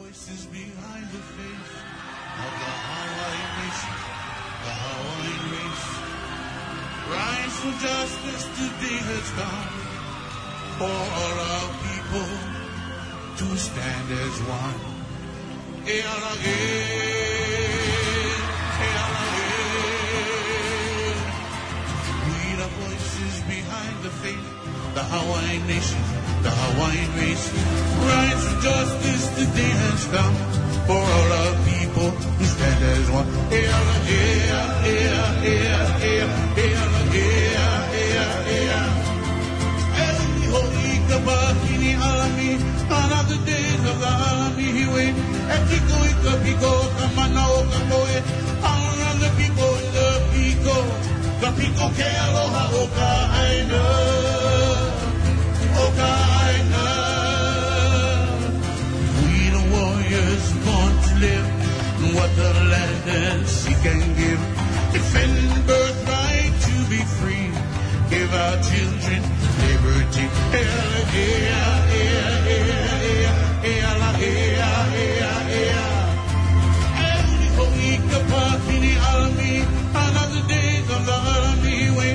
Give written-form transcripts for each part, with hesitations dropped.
voices behind the face of the Hawaiian nation, the Hawaiian race. Rise for justice, today has come for all our people to stand as one. We the voices behind the faith, the Hawaiian nation, the Hawaiian race. Rise for justice, today has come for all our people who stand as one. Another days of the army he went. Ekiko ika piko kamana o kapoe. Around the people in the piko. The piko ke aloha o ka aina. O ka aina. We the warriors born to live what the land and sea can give. Defend birthright to be free. Give our children liberty. Another days of the army wait.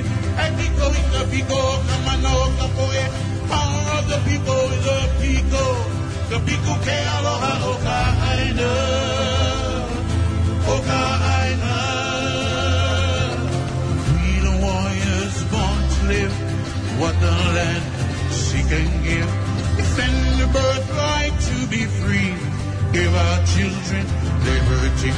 Power of the people is the Pico. The Pico ke aloha o ka aina. O ka aina. We the warriors born to live what the land she can give. Defend the birthright to be free. Give our children liberty.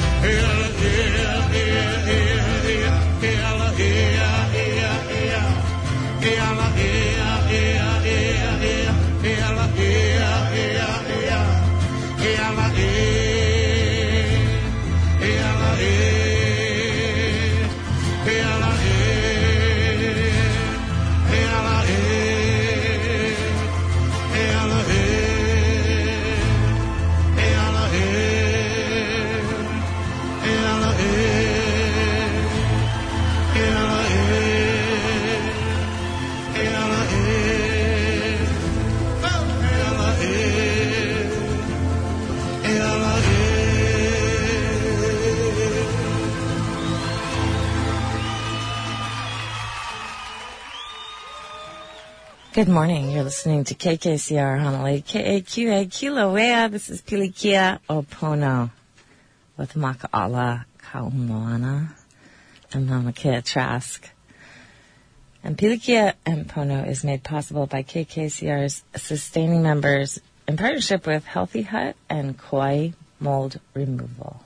Good morning. You're listening to KKCR Honolulu, KAQA Kilauea. This is Pilikia Opono with Maka'ala Kaumoana and Mamakea Trask. And Pilikia Opono is made possible by KKCR's sustaining members in partnership with Healthy Hut and Kauai Mold Removal.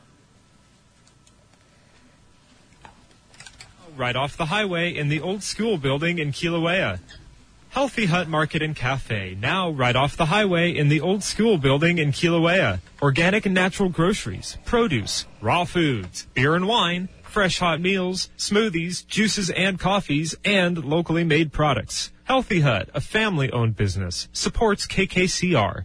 Right off the highway in the old school building in Kilauea. Healthy Hut Market and Cafe, now right off the highway in the old school building in Kilauea. Organic and natural groceries, produce, raw foods, beer and wine, fresh hot meals, smoothies, juices and coffees, and locally made products. Healthy Hut, a family-owned business, supports KKCR.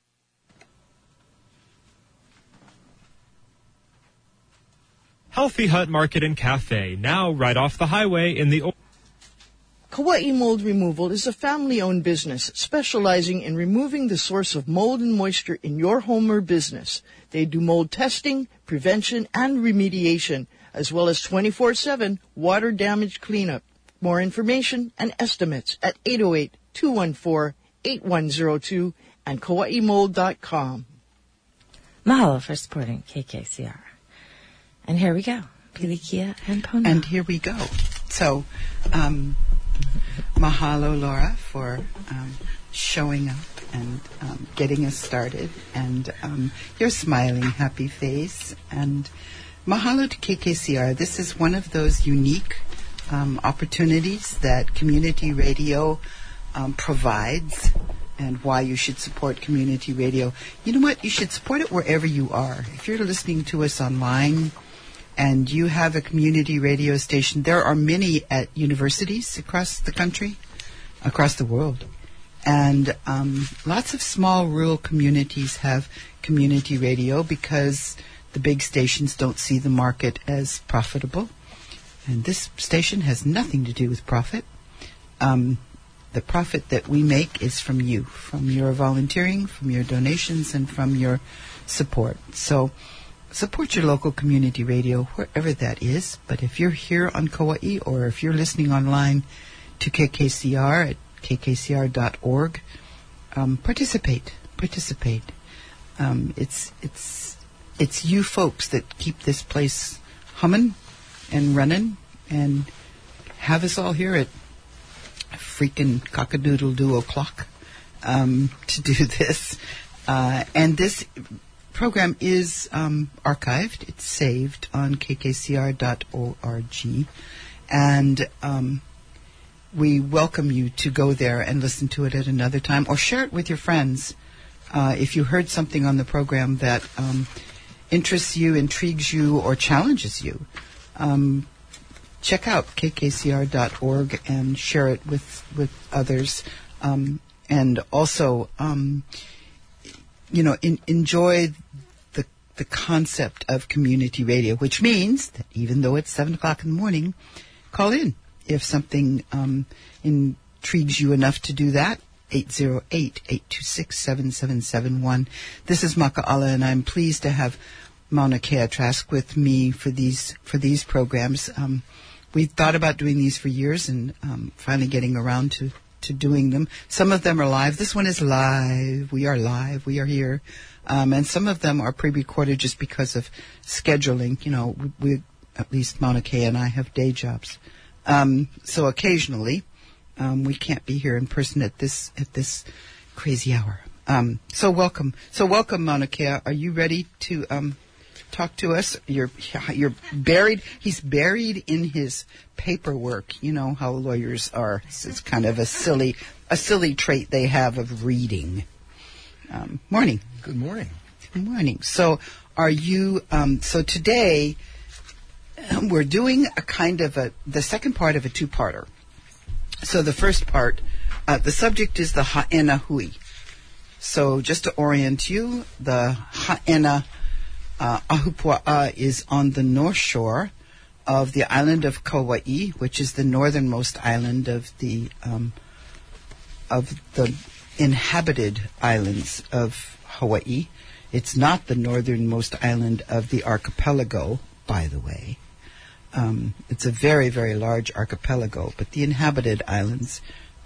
Healthy Hut Market and Cafe, now right off the highway in the old... Kauai Mold Removal is a family-owned business specializing in removing the source of mold and moisture in your home or business. They do mold testing, prevention, and remediation, as well as 24/7 water damage cleanup. More information and estimates at 808-214-8102 and KauaiMold.com. Mahalo for supporting KKCR. And here we go. Pilikia and Pono. And here we go. So, mahalo, Laura, for showing up and getting us started. And your smiling, happy face. And mahalo to KKCR. This is one of those unique opportunities that community radio provides, and why you should support community radio. You know what? You should support it wherever you are. If you're listening to us online and you have a community radio station, there are many at universities across the country, across the world. And lots of small rural communities have community radio because the big stations don't see the market as profitable. And this station has nothing to do with profit. the profit that we make is from you, from your volunteering, from your donations, and from your support. So support your local community radio, wherever that is. But if you're here on Kauai, or if you're listening online to KKCR at kkcr.org, participate. It's you folks that keep this place humming and running and have us all here at freaking cock-a-doodle-doo o'clock to do this. And this program is archived. It's saved on kkcr.org. And we welcome you to go there and listen to it at another time, or share it with your friends. If you heard something on the program that interests you, intrigues you, or challenges you, check out kkcr.org and share it with others. And also, enjoy the concept of community radio, which means that even though it's 7 o'clock in the morning, call in if something intrigues you enough to do that. 808-826-7771. This is Maka'ala, and I'm pleased to have Mauna Kea Trask with me for these programs. We've thought about doing these for years, and finally getting around to doing them. Some of them are live. This one is live. We are live. We are here. And some of them are pre-recorded just because of scheduling. We at least Mauna Kea and I have day jobs. So occasionally, we can't be here in person at this crazy hour. So welcome, Mauna Kea. Are you ready to talk to us? You're buried. He's buried in his paperwork. You know how lawyers are. It's kind of a silly trait they have of reading. Morning. Good morning. Good morning. So are you? So today we're doing a kind of the second part of a two-parter. So the first part, the subject is the Ha'ena Hui. So just to orient you, the Ha'ena Ahupua'a is on the north shore of the island of Kauai, which is the northernmost island of the inhabited islands of Hawaii. It's not the northernmost island of the archipelago, by the way. It's a very, very large archipelago, but the inhabited islands,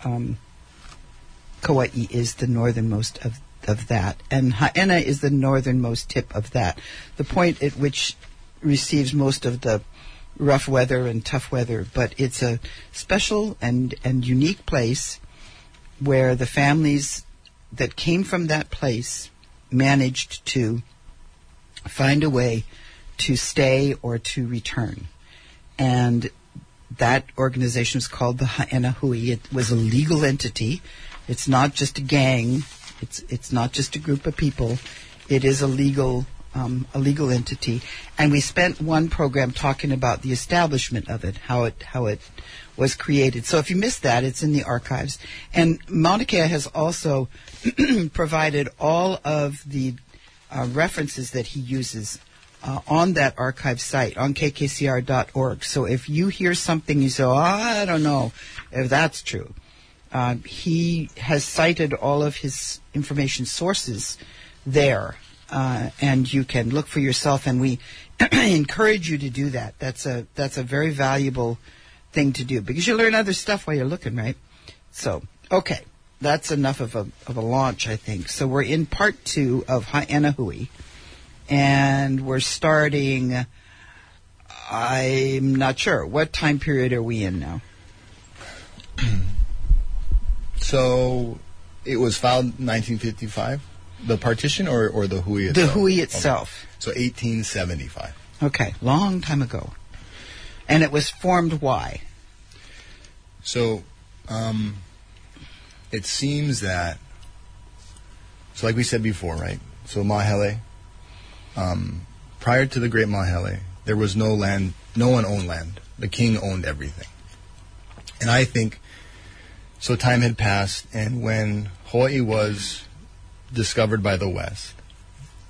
Kauai is the northernmost of that, and Ha'ena is the northernmost tip of that, the point at which receives most of the rough weather and tough weather. But it's a special and unique place where the families that came from that place managed to find a way to stay or to return. And that organization is called the Ha'ena Hui. It was a legal entity. It's not just a gang. It's not just a group of people. It is a legal entity. And we spent one program talking about the establishment of it, how it was created. So if you missed that, it's in the archives. And Mauna Kea has also provided all of the references that he uses on that archive site, on kkcr.org. So if you hear something, you say, I don't know if that's true. He has cited all of his information sources there, and you can look for yourself, and we encourage you to do that. That's a very valuable thing to do, because you learn other stuff while you're looking, right? So, okay, that's enough of a launch, I think. So we're in part 2 of Ha'ena Hui. And we're starting, I'm not sure. What time period are we in now? So it was filed in 1955, the partition or the Hui itself? The Hui itself. Okay. So 1875. Okay, long time ago. And it was formed why? So it seems that, so like we said before, right? So Mahele. Prior to the Great Mahele, there was no land, no one owned land. The king owned everything. And I think, so time had passed, and when Hawaii was discovered by the West,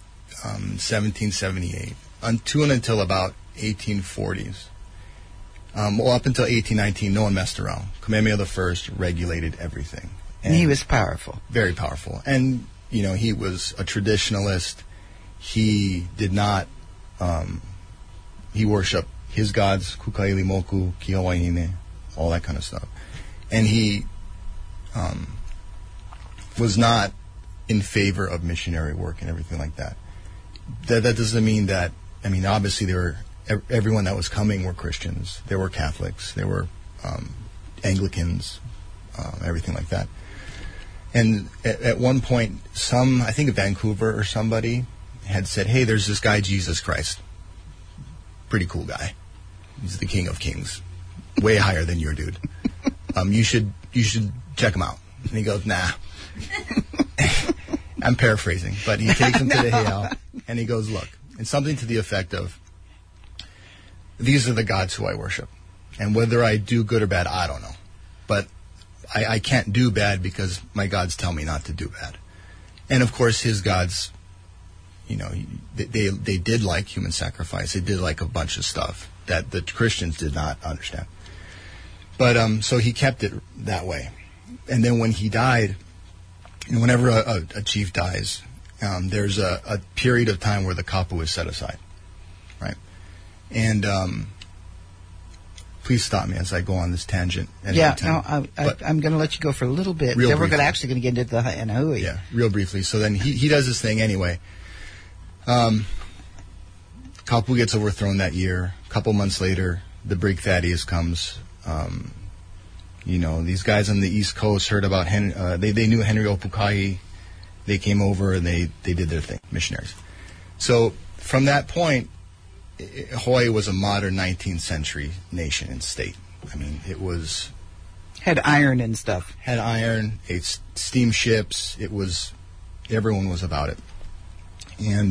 1778, until about 1840s, Well, up until 1819, no one messed around. Kamehameha I regulated everything. And he was powerful. Very powerful. And, he was a traditionalist. He did not, he worshiped his gods, Kukaili Moku, Kihawaihine, all that kind of stuff. And he was not in favor of missionary work and everything like that. That doesn't mean that, obviously everyone that was coming were Christians. There were Catholics. There were Anglicans, everything like that. And at one point, I think Vancouver or somebody had said, hey, there's this guy, Jesus Christ. Pretty cool guy. He's the King of Kings. Way higher than your dude. You should check him out. And he goes, nah. I'm paraphrasing, but he takes him to the Heiau, and he goes, look, and something to the effect of, these are the gods who I worship. And whether I do good or bad, I don't know. But I can't do bad because my gods tell me not to do bad. And of course, his gods, they did like human sacrifice. They did like a bunch of stuff that the Christians did not understand. But so he kept it that way. And then when he died, whenever a chief dies, there's a period of time where the kapu is set aside, right? And please stop me as I go on this tangent. I'm going to let you go for a little bit. Then we're actually going to get into the Ha'enahui. Yeah, real briefly. So then he does this thing anyway. Kapu gets overthrown that year. A couple months later, the Brig Thaddeus comes. These guys on the East Coast heard about they knew Henry Opukahi. They came over and they did their thing, missionaries. So from that point, Hawaii was a modern 19th century nation and state. It was... Had iron and stuff. Had iron, it's steamships, everyone was about it. And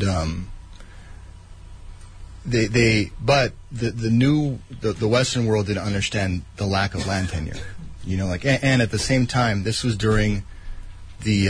but the Western world didn't understand the lack of land tenure. And at the same time, this was during the...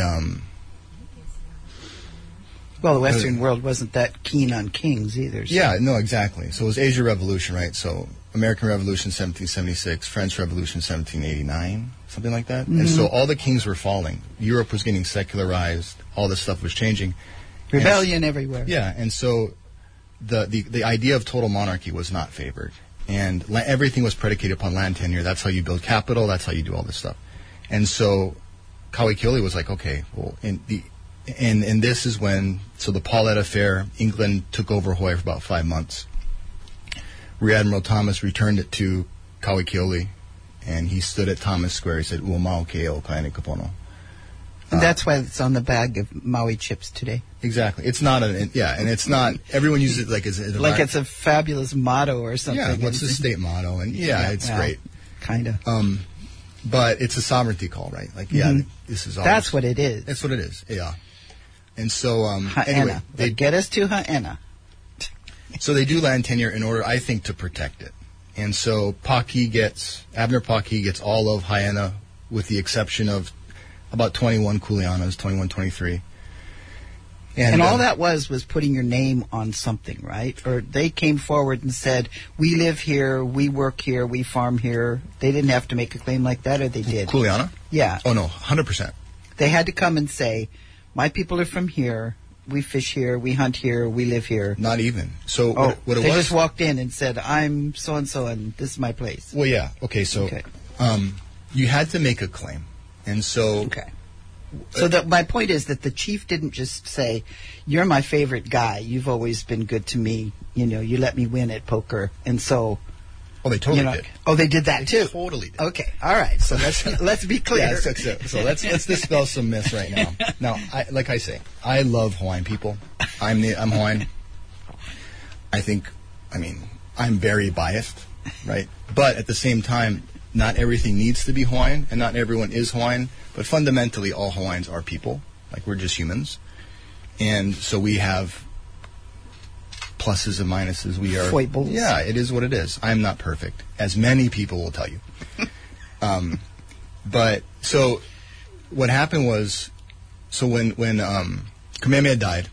the Western world wasn't that keen on kings either. So. Yeah, no, exactly. So it was Asia Revolution, right? So American Revolution, 1776, French Revolution, 1789, something like that. Mm-hmm. And so all the kings were falling. Europe was getting secularized. All this stuff was changing. Rebellion everywhere. Yeah, and so the idea of total monarchy was not favored. And everything was predicated upon land tenure. That's how you build capital. That's how you do all this stuff. And so Kauikeoli was like, okay, well, and this is when, so the Paulette Affair, England took over Hawaii for about 5 months. Rear Admiral Thomas returned it to Kauikeoli, and he stood at Thomas Square. He said, "Uamau ke o kaene kapono." And that's why it's on the bag of Maui chips today. Exactly. It's not and it's not, everyone uses it like it's a fabulous motto or something. Yeah, what's the state motto? And it's great. Kind of. But it's a sovereignty call, right? Like, this is all. That's what it is. That's what it is, yeah. And so, anyway. They get us to Ha'ena. So they do land tenure in order, I think, to protect it. And so Abner Paki gets all of Ha'ena with the exception of about 21 kuleanas, 21, 23. And all that was putting your name on something, right? Or they came forward and said, we live here, we work here, we farm here. They didn't have to make a claim like that, or they did? Kuleana? Yeah. Oh, no, 100%. They had to come and say, my people are from here, we fish here, we hunt here, we live here. Not even. So what it they just walked in and said, I'm so-and-so, and this is my place. Well, yeah. Okay, so you had to make a claim. And so... Okay. So my point is that the chief didn't just say, you're my favorite guy, you've always been good to me, you let me win at poker, and so... Oh, they totally did. Oh, they did that too? They totally did. Okay, all right, so let's be clear. Yeah, so let's dispel some myths right now. Now, like I say, I love Hawaiian people. I'm Hawaiian. I'm very biased, right? But at the same time, not everything needs to be Hawaiian, and not everyone is Hawaiian. But fundamentally, all Hawaiians are people. Like, we're just humans. And so we have pluses and minuses. We are... Foibles. Yeah, it is what it is. I'm not perfect, as many people will tell you. But, so, what happened was... So when Kamehameha died,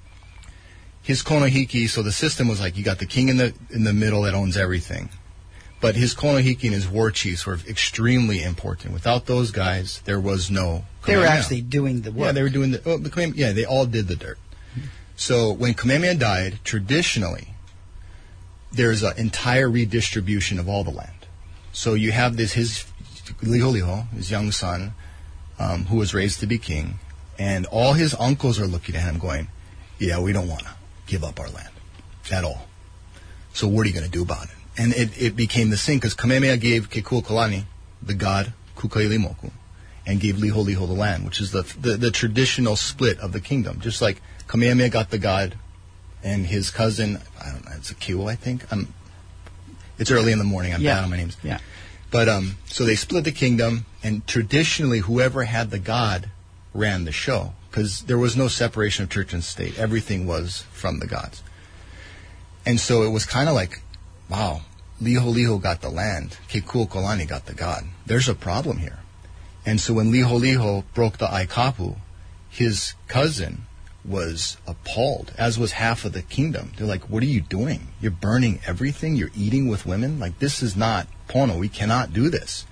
his konohiki, so the system was like, you got the king in the middle that owns everything. But his Konohiki and his war chiefs were extremely important. Without those guys, there was no Kamehameha. They were actually doing the work. Yeah, they were doing the Kamehameha. Yeah, they all did the dirt. So when Kamehameha died, traditionally, there's an entire redistribution of all the land. So you have his Liholiho, his young son, who was raised to be king, and all his uncles are looking at him going, yeah, we don't want to give up our land at all. So what are you going to do about it? And it became the thing, because Kamehameha gave Kekuaokalani, the god, Kukailimoku, and gave Liholiho the land, which is the traditional split of the kingdom. Just like Kamehameha got the god, and his cousin, I don't know, it's a Kiwo, I think. It's early in the morning, I'm bad on my names. Yeah. But, so they split the kingdom, and traditionally, whoever had the god ran the show, because there was no separation of church and state. Everything was from the gods. And so it was kind of like, wow, Liholiho got the land, Kekuaokalani got the god. There's a problem here. And so when Liholiho broke the Aikapu, his cousin was appalled, as was half of the kingdom. They're like, what are you doing? You're burning everything? You're eating with women? Like, this is not Pono. We cannot do this.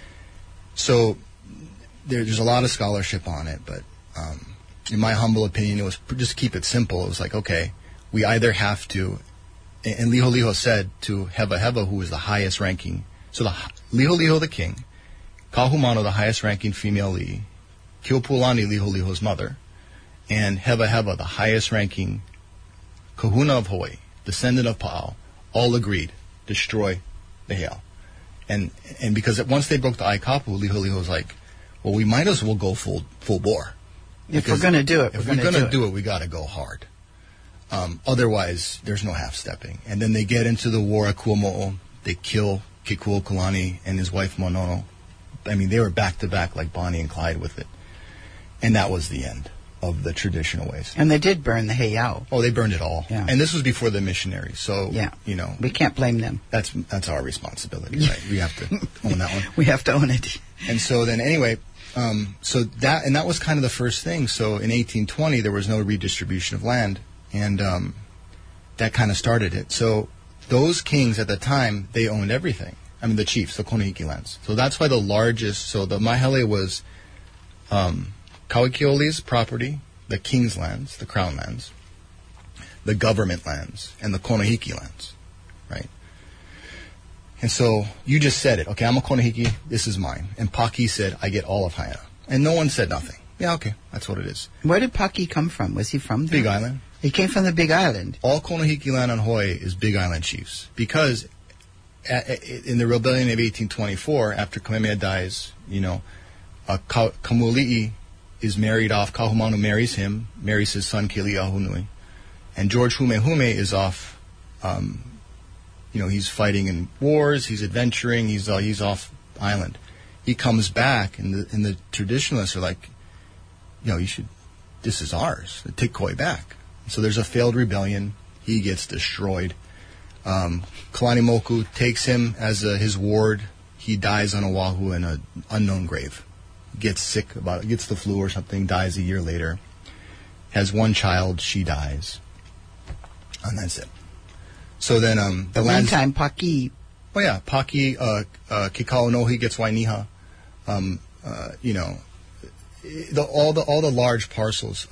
So there's a lot of scholarship on it, but in my humble opinion, it was just keep it simple. It was like, okay, we either have to, and Liholiho said to Heva, who was the highest ranking, so Liholiho the king, Kahumano, the highest ranking female Li, Keopuolani, Liholiho's mother, and Heva, the highest ranking kahuna of Hawaii, descendant of Pa'ao, all agreed, destroy the heiau. And because once they broke the Aikapu, Liholiho was like, well, we might as well go full bore. If we're going to do it, if we're going to do it, we got to go hard. Otherwise, there's no half-stepping. And then they get into the war at Kuamo'o. They kill Kekuaokalani and his wife Monono. I mean, they were back-to-back like Bonnie and Clyde with it. And that was the end of the traditional ways. And they did burn the heiau. Oh, they burned it all. Yeah. And this was before the missionaries. So, yeah. You know. We can't blame them. That's our responsibility, right? We have to own that one. We have to own it. And so then anyway, so that was kind of the first thing. So in 1820, there was no redistribution of land. And that kind of started it. So those kings at the time, they owned everything. I mean, the chiefs, the Konohiki lands. So that's why the largest, so the Mahele was Kauikeoli's property, the king's lands, the crown lands, the government lands, and the Konohiki lands, right? And so you just said it. Okay, I'm a Konohiki, this is mine. And Paki said, I get all of Haina. And no one said nothing. Yeah, okay, that's what it is. Where did Paki come from? Was he from there? Big Island. He came from the Big Island. All Konohiki land on Hawaii is Big Island chiefs. Because in the rebellion of 1824, after Kamehameha dies, you know, Kamuali'i is married off. Kahumanu marries him, marries his son Keliahunui. And George Humehume is off, you know, he's fighting in wars, he's adventuring, he's off island. He comes back, and the traditionalists are like, you know, this is ours. Take Kauai back. So there's a failed rebellion. He gets destroyed. Kalani Moku takes him as his ward. He dies on Oahu in an unknown grave. Gets sick gets the flu or something, dies a year later. Has one child, she dies. And that's it. So then the land. Meantime, Paki. Oh yeah, Paki, Kekaunohi gets Wainiha. You know, all the large parcels.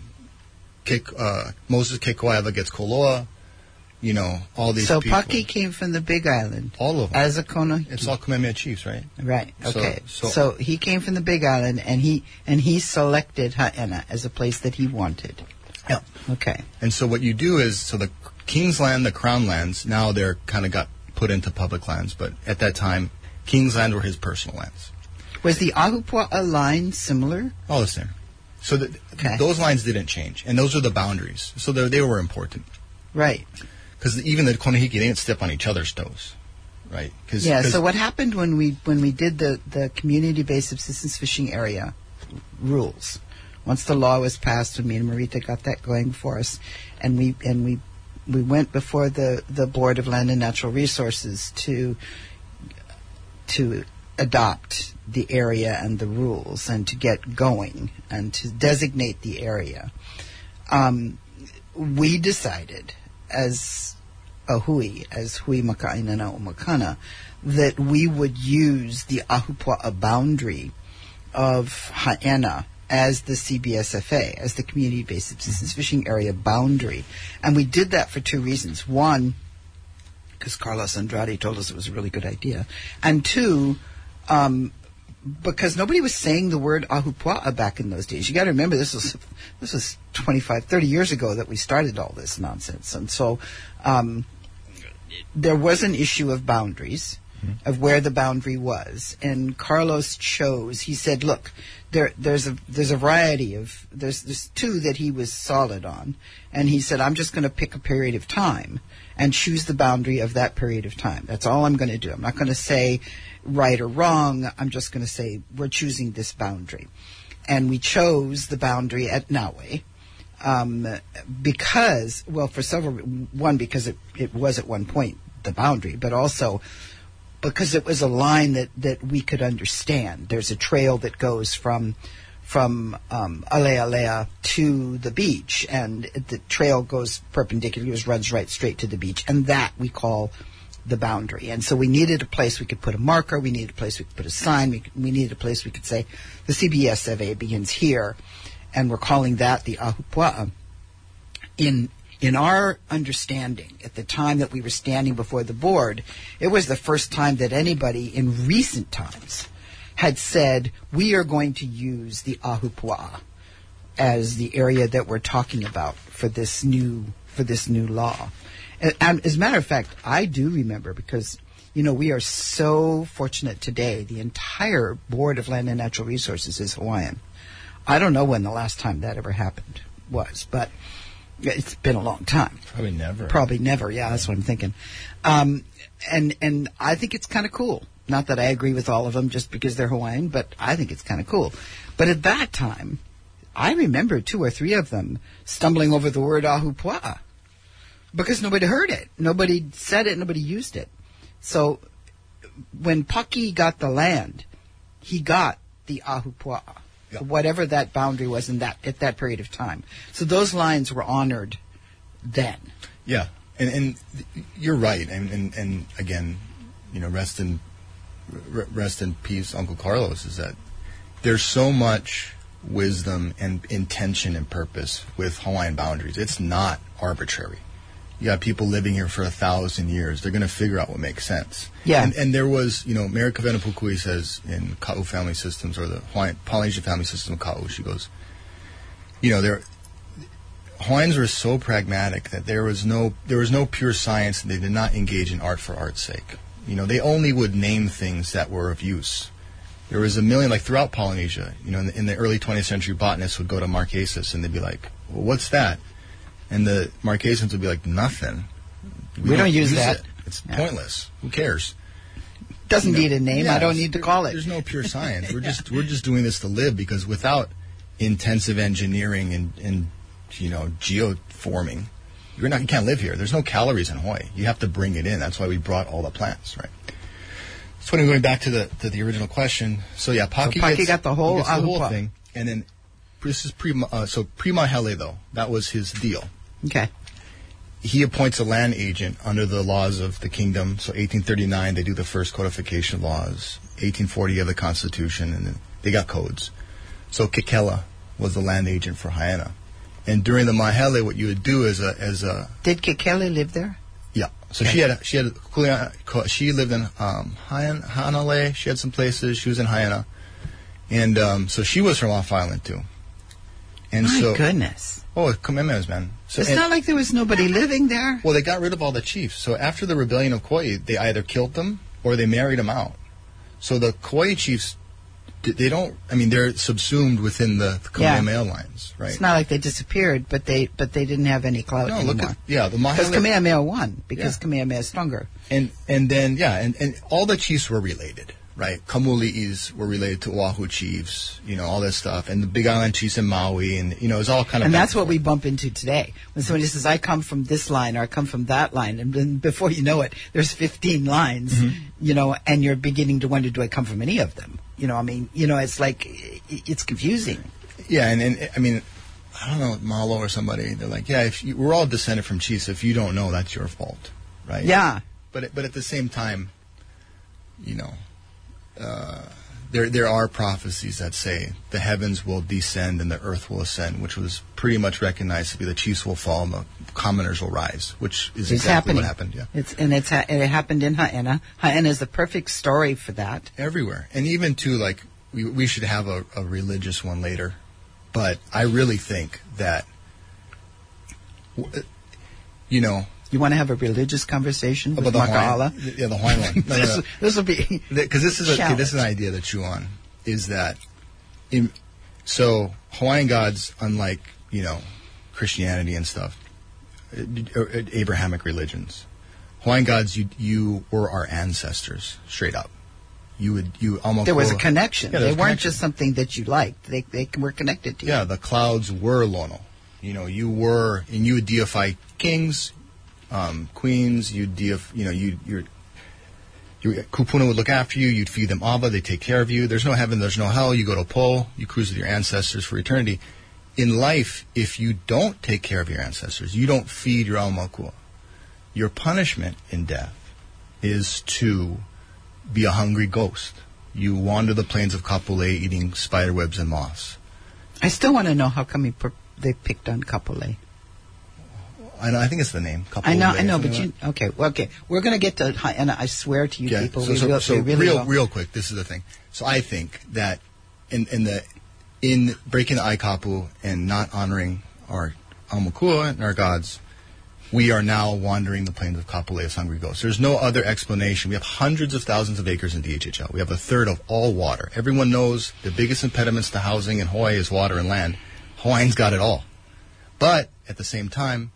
Moses Kekuaeva gets Koloa. You know, all these so people. Paki came from the Big Island. All of them. As a Konohiki. It's all Kamehameha chiefs, right? Right. Okay. So he came from the Big Island, and he selected Haena as a place that he wanted. Yeah. Okay. And so what you do is, so the King's Land, the Crown Lands, now they're kind of got put into public lands, but at that time, King's Land were his personal lands. Was the Ahupua'a line similar? All the same. So those lines didn't change, and those are the boundaries. So they were important. Right. Because even the Konohiki, they didn't step on each other's toes, right? So what happened when we did the community-based subsistence fishing area rules? Once the law was passed, when me and Marita got that going for us, and we went before the Board of Land and Natural Resources to adopt the area and the rules and to get going and to designate the area. We decided as a hui as hui maka'inana o makana, that we would use the Ahupua'a boundary of Haena as the CBSFA, as the Community-Based Subsistence Fishing Area boundary. And we did that for two reasons. One, because Carlos Andrade told us it was a really good idea. And two, because nobody was saying the word Ahupua'a back in those days. You got to remember, this was 25, 30 years ago that we started all this nonsense. And so there was an issue of boundaries, of where the boundary was. And Carlos chose, he said, look, there's a variety of, there's two that he was solid on. And he said, I'm just going to pick a period of time and choose the boundary of that period of time. That's all I'm going to do. I'm not going to say right or wrong. I'm just going to say we're choosing this boundary. And we chose the boundary at Naue because, well, for several, one, because it was at one point the boundary, but also because it was a line that we could understand. There's a trail that goes from Alealea to the beach, and the trail goes perpendicular, runs right straight to the beach, and that we call the boundary. And so we needed a place we could put a marker, we needed a place we could put a sign, we needed a place we could say the CBSFA begins here, and we're calling that the Ahupua'a. In our understanding, at the time that we were standing before the board, it was the first time that anybody in recent times had said, we are going to use the Ahupua'a as the area that we're talking about for this new law. And as a matter of fact, I do remember, because, we are so fortunate today. The entire Board of Land and Natural Resources is Hawaiian. I don't know when the last time that ever happened was, but it's been a long time. Probably never, yeah, that's what I'm thinking. And I think it's kind of cool. Not that I agree with all of them just because they're Hawaiian, but I think it's kind of cool. But at that time, I remember 2 or 3 of them stumbling over the word Ahupua'a because nobody heard it. Nobody said it, nobody used it. So when Paki got the land, he got the Ahupua'a. Yeah. Whatever that boundary was at that period of time. So those lines were honored then. Yeah, and you're right. And again, rest in peace, Uncle Carlos. Is that there's so much wisdom and intention and purpose with Hawaiian boundaries. It's not arbitrary. You got people living here for 1,000 years. They're going to figure out what makes sense. Yeah. And there was, Mary Kavena Pukui says in Ka'u Family Systems, or the Polynesian Family System of Ka'u, she goes, Hawaiians were so pragmatic that there was no pure science, and they did not engage in art for art's sake. They only would name things that were of use. There was a million, like throughout Polynesia, in the early 20th century, botanists would go to Marquesas and they'd be like, well, what's that? And the Marquesans would be like, nothing. We don't use that. It's pointless. Who cares? Doesn't need a name. I don't need to call it. There's no pure science. We're just doing this to live, because without intensive engineering and geoforming, you can't live here. There's no calories in Hawaii. You have to bring it in. That's why we brought all the plants, right? So going back to the original question. So yeah, Paki got the whole thing, and then this is pre-Mahele though. That was his deal. Okay. He appoints a land agent under the laws of the kingdom. So 1839, they do the first codification laws. 1840 of the Constitution, and then they got codes. So Kekela was the land agent for Haena. And during the Mahele, what you would do as a Did Kekele live there? Yeah. So okay. She lived in Hanalei. She had some places. She was in Haena, and so she was from off island too. And My goodness. Oh, Kamehamehas, man. So, it's not like there was nobody living there. Well, they got rid of all the chiefs. So after the rebellion of Kauai, they either killed them or they married them out. So the Kauai chiefs, they're subsumed within the Kamehameha lines, right? It's not like they disappeared, but they didn't have any clout anymore. The Mahele. Because Kamehameha won, because Kamehameha is stronger. And then all the chiefs were related. Right, Kamuli'is were related to Oahu chiefs, all that stuff, and the Big Island chiefs in Maui, and it's all kind of. And that's what we bump into today. When somebody says, "I come from this line," or "I come from that line," and then before you know it, there's 15 lines, and you're beginning to wonder, "Do I come from any of them?" It's like it's confusing. Yeah, and I don't know, Malo or somebody. They're like, "Yeah, we're all descended from chiefs. If you don't know, that's your fault." right? Yeah. But at the same time, there are prophecies that say the heavens will descend and the earth will ascend, which was pretty much recognized to be the chiefs will fall and the commoners will rise, which is exactly what happened. Yeah, it happened in Haena. Haena is the perfect story for that. Everywhere, and even too, like we should have a religious one later, but I really think that You want to have a religious conversation with about Maka'ala? the Hawaiian one. No. This will be Because this is an idea to chew on. Is that so Hawaiian gods, unlike Christianity and stuff, Abrahamic religions, Hawaiian gods, you were our ancestors straight up. You almost there was a connection. Yeah, they weren't just something that you liked. They were connected to you. Yeah, the clouds were Lono. You were, and you would deify kings, queens. Your kupuna would look after you. You'd feed them ava. They take care of you. There's no heaven. There's no hell. You go to Po. You cruise with your ancestors for eternity. In life, if you don't take care of your ancestors, you don't feed your aumakua. Your punishment in death is to be a hungry ghost. You wander the plains of Kapolei eating spider webs and moss. I still want to know how come they picked on Kapolei. I think it's the name. I know, but okay. We're going to get to Haena. I swear to you, people. So real quick, this is the thing. So I think that in breaking the Aikapu and not honoring our aumakua and our gods, we are now wandering the plains of Kapolei as hungry ghosts. There's no other explanation. We have hundreds of thousands of acres in DHHL. We have a third of all water. Everyone knows the biggest impediments to housing in Hawaii is water and land. Hawaiians got it all. But at the same time,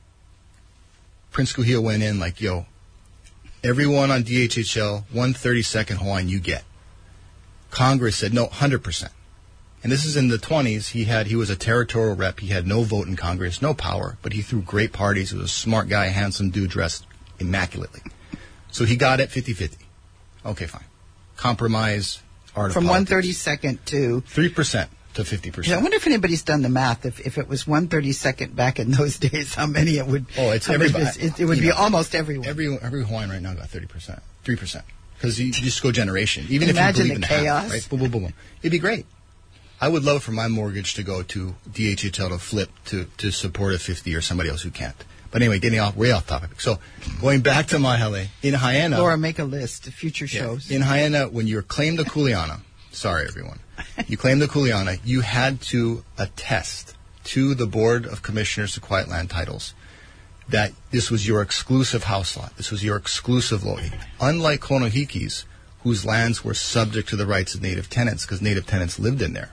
Prince Kuhia went in like, everyone on DHHL, 132nd Hawaiian you get. Congress said, no, 100%. And this is in the 20s. He was a territorial rep. He had no vote in Congress, no power, but he threw great parties. He was a smart guy, handsome dude, dressed immaculately. So he got it 50-50. Okay, fine. Compromise, art from of politics. 132nd to 3% to 50%. Yeah, I wonder if anybody's done the math. If it was 132nd back in those days, how many it would? Oh, it's everybody. It would be almost everyone. Every Hawaiian right now got 30%, 3%, because you just go generation. Even if imagine you believe the in chaos. Half, right? Boom, boom, boom, boom. It'd be great. I would love for my mortgage to go to DHHL to flip to support a 50 or somebody else who can't. But anyway, getting way off topic. So going back to Mahele, in Haena... Laura, make a list of future shows. In Haena, when you're claimed a kuleana, sorry everyone, you claimed a kuleana, you had to attest to the Board of Commissioners to Quiet Land Titles that this was your exclusive house lot. This was your exclusive lo'i. Unlike Konohikis, whose lands were subject to the rights of native tenants because native tenants lived in there.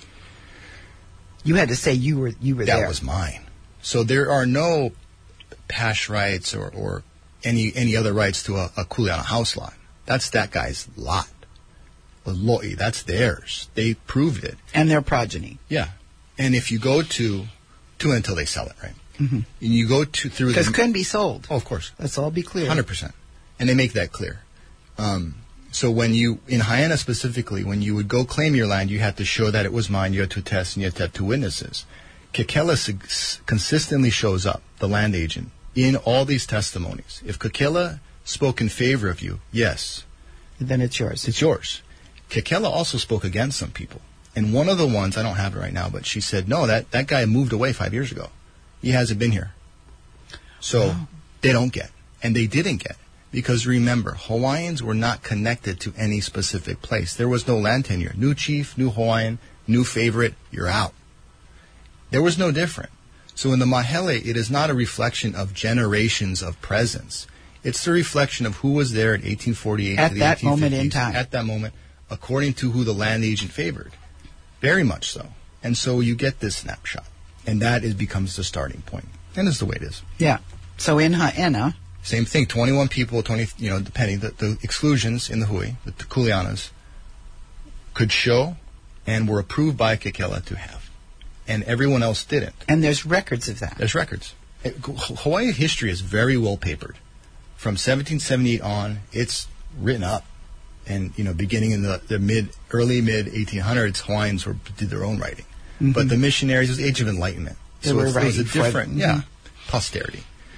You had to say you were there. That was mine. So there are no pash rights or any other rights to a kuleana house lot. That's that guy's lot. The lo'i, that's theirs. They proved it. And their progeny. Yeah. And if you go to until they sell it, right? Mm-hmm. And you go through... Because it couldn't be sold. Oh, of course. Let's all be clear. 100%. And they make that clear. So when you, in Haena specifically, when you would go claim your land, you had to show that it was mine, you had to attest, and you had to have two witnesses. Kekela consistently shows up, the land agent, in all these testimonies. If Kekela spoke in favor of you, yes. Then it's yours. It's yours. Kekela also spoke against some people. And one of the ones, I don't have it right now, but she said, no, that guy moved away 5 years ago. He hasn't been here. So they don't get. And they didn't get. Because remember, Hawaiians were not connected to any specific place. There was no land tenure. New chief, new Hawaiian, new favorite, you're out. There was no different. So in the Mahele, it is not a reflection of generations of presence. It's the reflection of who was there in 1848 at to the that 1850s. Moment in time. At that moment, according to who the land agent favored. Very much so. And so you get this snapshot. And that becomes the starting point. And it's the way it is. Yeah. So in Haena... Same thing, 21 people, depending, the exclusions in the hui, the kuleanas, could show and were approved by Kekela to have. And everyone else didn't. And there's records of that. There's records. Hawaii history is very well papered. From 1778 on, it's written up. And, beginning in the early mid 1800s, Hawaiians did their own writing. Mm-hmm. But the missionaries, it was Age of Enlightenment. It was a different, posterity.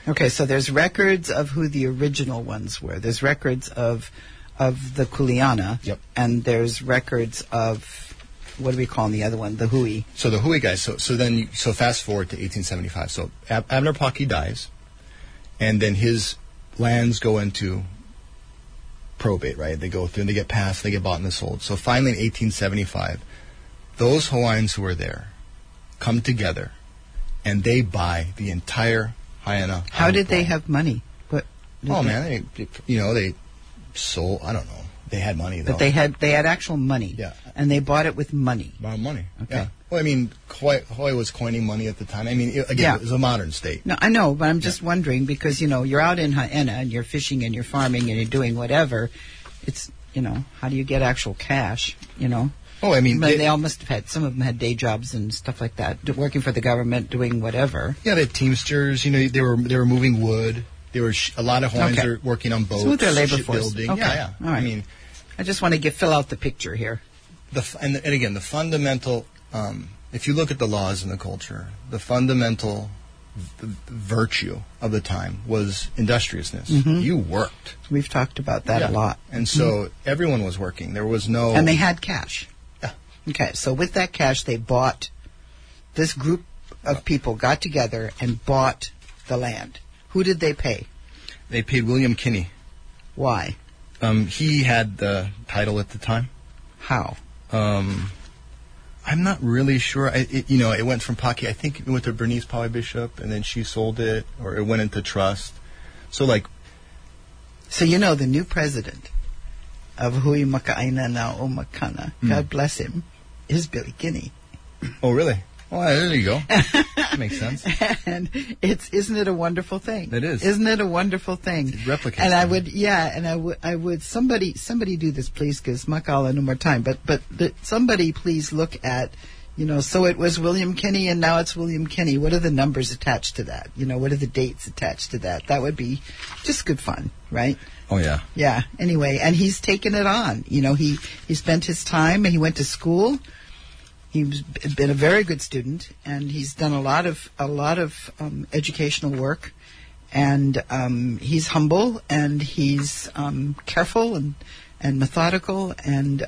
Okay, so there's records of who the original ones were. There's records of the Kuleana. Yep. And there's records of, what do we call the other one? The Hui. So the Hui guys. So fast forward to 1875. So Abner Paki dies, and then his lands go into probate. Right? They go through and they get passed. They get bought and sold. So finally, in 1875, those Hawaiians who are there come together, and they buy the entire Haiena. How did they have money? Man, they sold. I don't know. They had money though. But they had actual money. Yeah. And they bought it with money. Bought money. Okay. Yeah. Well, I mean, Hawaii was coining money at the time. I mean, it was a modern state. No, I know, but I'm just wondering because you're out in Haiena and you're fishing and you're farming and you're doing whatever. It's how do you get actual cash? Oh, I mean, but they all must have had. Some of them had day jobs and stuff like that, working for the government, doing whatever. Yeah, they had teamsters. They were moving wood. There were a lot of Hawaiians are working on boats. So their labor force. Shipbuilding. Okay. Yeah. All right. I mean, I just want to fill out the picture here. And again, the fundamental. If you look at the laws and the culture, the fundamental virtue of the time was industriousness. Mm-hmm. You worked. We've talked about that a lot. And so everyone was working. There was no. And they had cash. Yeah. Okay, so with that cash, they bought. This group of people got together and bought the land. Who did they pay? They paid William Kinney. Why? He had the title at the time. How? I'm not really sure. It went from Paki. I think it went to Bernice Paui Bishop, and then she sold it, or it went into trust. So the new president of Hui Maka'aina na o Makana, God bless him, is Billy Kinney. Oh, really? Well, there you go. That makes sense. And isn't it a wonderful thing? It is. Isn't it a wonderful thing? It replicates. And I would somebody do this, please, because Makala no more time. But somebody please look at, so it was William Kinney and now it's William Kinney. What are the numbers attached to that? What are the dates attached to that? That would be just good fun, right? Oh yeah. Yeah. Anyway, and he's taken it on. He spent his time and he went to school. He's been a very good student, and he's done a lot of educational work. And he's humble, and he's careful and methodical, and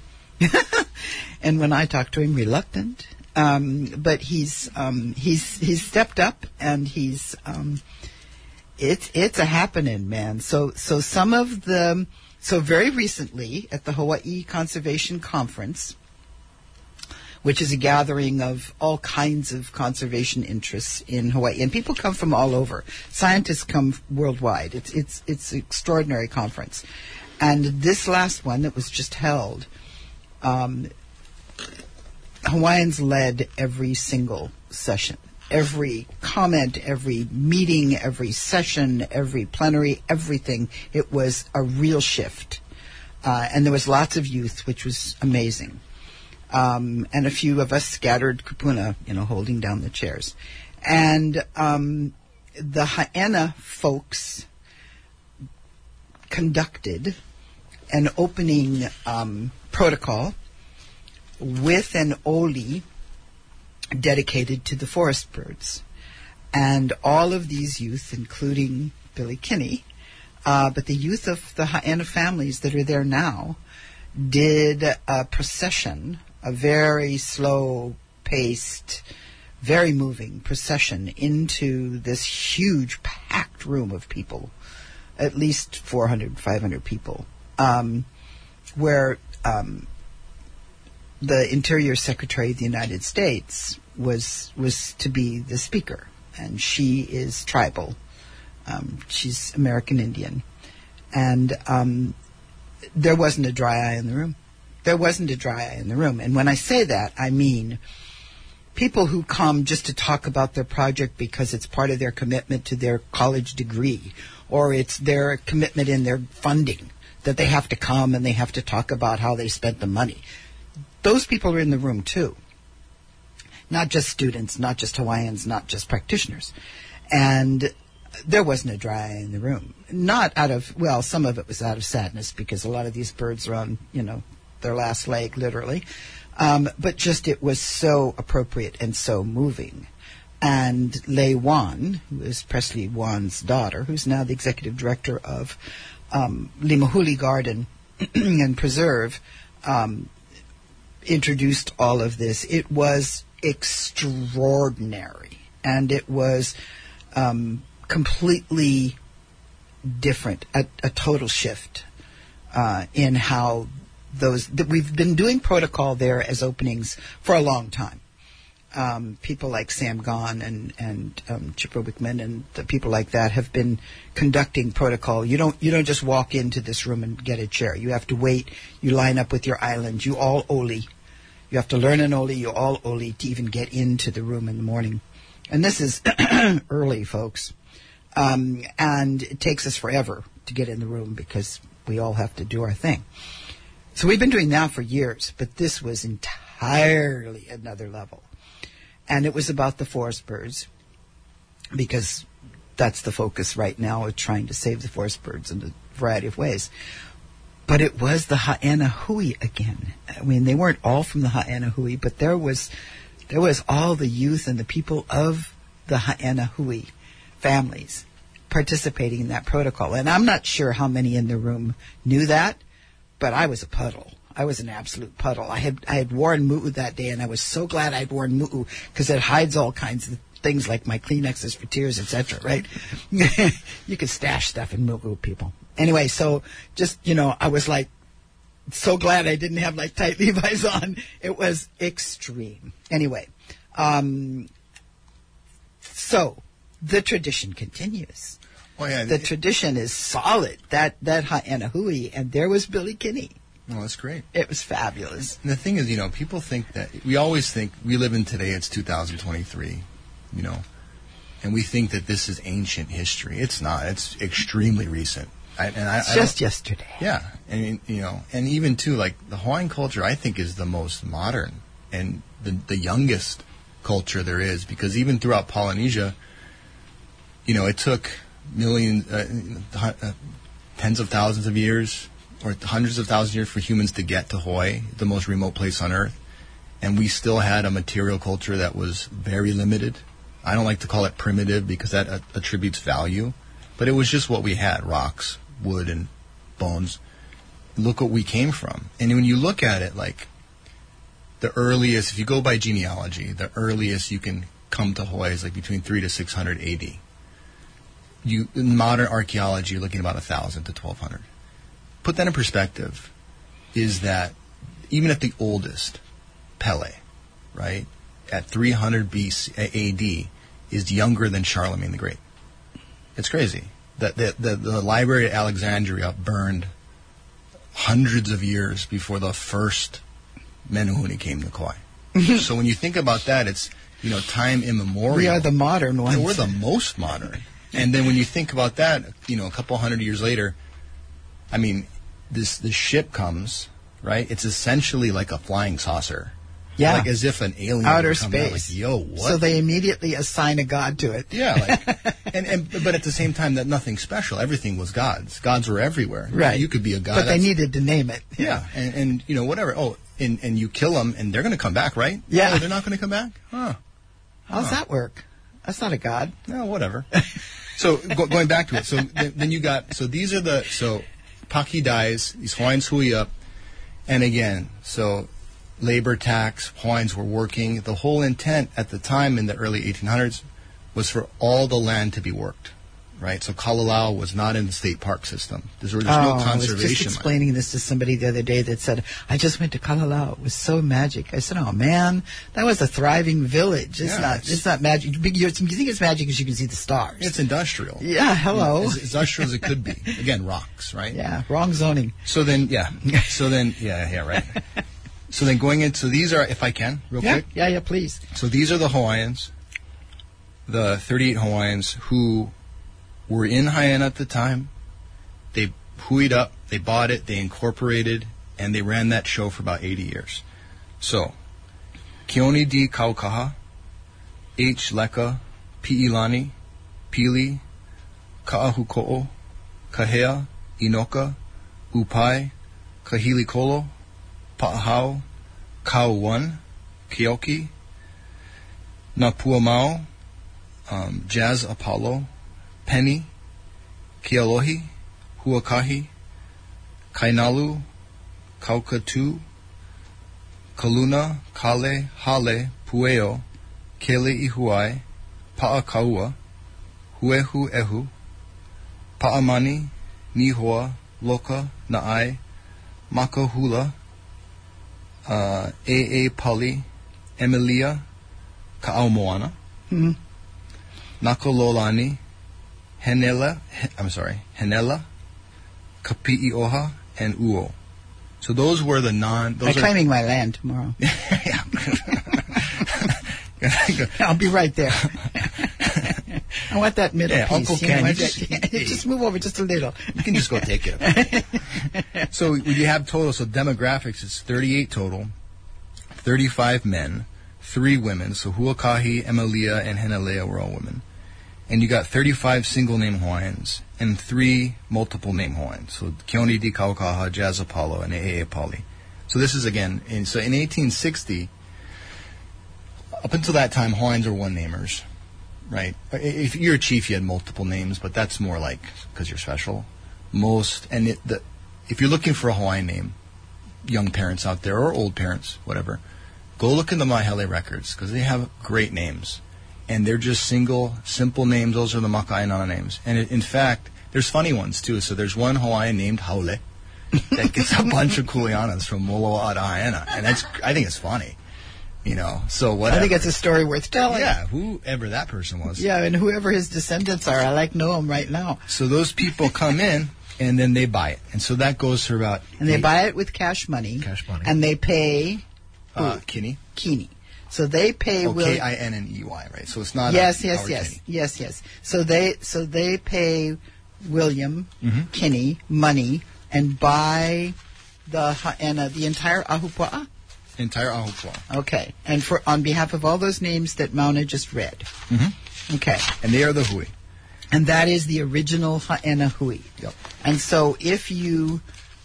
and when I talk to him, reluctant. But he's stepped up, and he's it's a happening, man. So very recently at the Hawaii Conservation Conference, which is a gathering of all kinds of conservation interests in Hawaii. And people come from all over. Scientists come worldwide. It's an extraordinary conference. And this last one that was just held, Hawaiians led every single session. Every comment, every meeting, every session, every plenary, everything. It was a real shift. And there was lots of youth, which was amazing. And a few of us scattered kupuna, holding down the chairs. And the Haiena folks conducted an opening protocol with an oli dedicated to the forest birds. And all of these youth, including Billy Kinney, but the youth of the Haiena families that are there now, did a procession, a very slow-paced, very moving procession into this huge, packed room of people, at least 400, 500 people, where the Interior Secretary of the United States was to be the speaker, and she is tribal. She's American Indian. And there wasn't a dry eye in the room. There wasn't a dry eye in the room. And when I say that, I mean people who come just to talk about their project because it's part of their commitment to their college degree, or it's their commitment in their funding, that they have to come and they have to talk about how they spent the money. Those people are in the room too. Not just students, not just Hawaiians, not just practitioners. And there wasn't a dry eye in the room. Not out of, well, some of it was out of sadness because a lot of these birds are on, their last leg, literally. But just it was so appropriate and so moving. and Lei Wan, who is Presley Wan's daughter, who's now the executive director of Limahuli Garden and Preserve, introduced all of this. It was extraordinary, and it was completely different, a total shift in how we've been doing protocol there as openings for a long time. People like Sam Gon and Chipper Wickman and the people like that have been conducting protocol. You don't just walk into this room and get a chair. You have to wait. You line up with your island. You all Oli. You have to learn an Oli. You all Oli to even get into the room in the morning. And this is early, folks. And it takes us forever to get in the room because we all have to do our thing. So we've been doing that for years, but this was entirely another level. And it was about the forest birds, because that's the focus right now, of trying to save the forest birds in a variety of ways. But it was the Ha'ena-Hui again. I mean, they weren't all from the Ha'ena-Hui, but there was all the youth and the people of the Ha'ena-Hui families participating in that protocol. And I'm not sure how many in the room knew that, but I was a puddle. I was an absolute puddle. I had worn mu'u that day, and I was so glad I'd worn mu'u, because it hides all kinds of things like my Kleenexes for tears, etc., right? You could stash stuff in mu'u, people. Anyway, so just, I was like so glad I didn't have like tight Levi's on. It was extreme. Anyway, so the tradition continues. Oh, yeah. The tradition is solid. That Ha'ena-Hui, and there was Billy Kinney. Oh, that's great. It was fabulous. And the thing is, people think that, we always think, we live in today, it's 2023, and we think that this is ancient history. It's not. It's extremely recent. It's just yesterday. Yeah. I mean, and even too, like, the Hawaiian culture, I think, is the most modern and the youngest culture there is, because even throughout Polynesia, it took millions, tens of thousands of years, or hundreds of thousands of years for humans to get to Hawaii, the most remote place on Earth. And we still had a material culture that was very limited. I don't like to call it primitive because that attributes value. But it was just what we had, rocks, wood, and bones. Look what we came from. And when you look at it, like, the earliest, if you go by genealogy, the earliest you can come to Hawaii is like between 300 to 600 AD. In modern archaeology, you're looking about 1,000 to 1,200. Put that in perspective, is that even at the oldest, Pele, right, at 300 BC, AD, is younger than Charlemagne the Great. It's crazy. The library at Alexandria burned hundreds of years before the first Menuhuni came to Kauai. So when you think about that, it's, time immemorial. We are the modern ones. And we're the most modern. And then when you think about that, a couple hundred years later, I mean, this ship comes, right? It's essentially like a flying saucer. Yeah. Like as if an alien outer would come out, space. like, yo, what? So they immediately assign a god to it. Yeah, but at the same time, that nothing special. Everything was gods. Gods were everywhere. Right. You could be a god. But they needed to name it. Yeah, and whatever. Oh, and you kill them, and they're going to come back, right? Yeah. Oh, they're not going to come back? Huh. How's that work? That's not a god. No, whatever. So going back to it, so then you got, so these are so Paki dies, these Hawaiians hui up, and again, so labor tax, Hawaiians were working. The whole intent at the time in the early 1800s was for all the land to be worked, right? So Kalalau was not in the state park system. There's no conservation. I was just explaining this to somebody the other day that said, I just went to Kalalau. It was so magic. I said, oh man, that was a thriving village. It's not magic. You think it's magic because you can see the stars. It's industrial. Yeah, hello. As industrial as it could be. Again, rocks, right? Yeah, wrong zoning. So then, right. So then going into, these are, if I can, real quick. Yeah, please. So these are the Hawaiians, the 38 Hawaiians who were in Haiena at the time. They huied up, they bought it, they incorporated, and they ran that show for about 80 years. So, Keone D. Kaukaha, H. Leka, Pi'ilani, Pili, Ka'ahuko'o, Kahea, Inoka, Upai, Kahilikolo, Pa'ahau, Kau 1, Keoki, Napuamau, Jazz Apollo, Penny, Kealohi, Huakahi, Kainalu, Kaukatu, Kaluna, Kale, Hale, Pueo, Kele Ihuai, Pa'akaua, Huehu Ehu, Pa'amani, Nihoa, Loka, Na'ai, Makahula, Pali, Emilia, Ka'aumoana, Nakololani, Henela, Kapi'ioha, and Uo. So those were the I'm claiming my land tomorrow. I'll be right there. I want that middle piece. Uncle Ken, just move over just a little. You can just go take it. So you have total, so demographics, it's 38 total, 35 men, 3 women, so Huakahi, Emilia, and Henelea were all women. And you got 35 single-name Hawaiians and 3 multiple-name Hawaiians. So Keone di Kaukaha, Jazz Apollo, and Pali. So this is, again, in 1860, up until that time, Hawaiians are one-namers, right? If you're a chief, you had multiple names, but that's more like because you're special. If you're looking for a Hawaiian name, young parents out there, or old parents, whatever, go look in the Mahele records, because they have great names. And they're just simple names. Those are the Maka'ainana names. And in fact, there's funny ones, too. So there's one Hawaiian named Haole that gets a bunch of kuleanas from Moloa Haena. And I think it's funny. So whatever. I think it's a story worth telling. Yeah, whoever that person was. Yeah, and whoever his descendants are, I know them right now. So those people come in, and then they buy it. And so that goes for about... And they buy it with cash money. And they pay... Kini. So they pay... Kiney, right? So it's not... Yes. So they pay William Kinney money and buy the entire ahupua'a? Entire ahupua'a. Okay. And on behalf of all those names that Mauna just read. Mm-hmm. Okay. And they are the hui. And that is the original ha'ena hui. Yep. And so if you...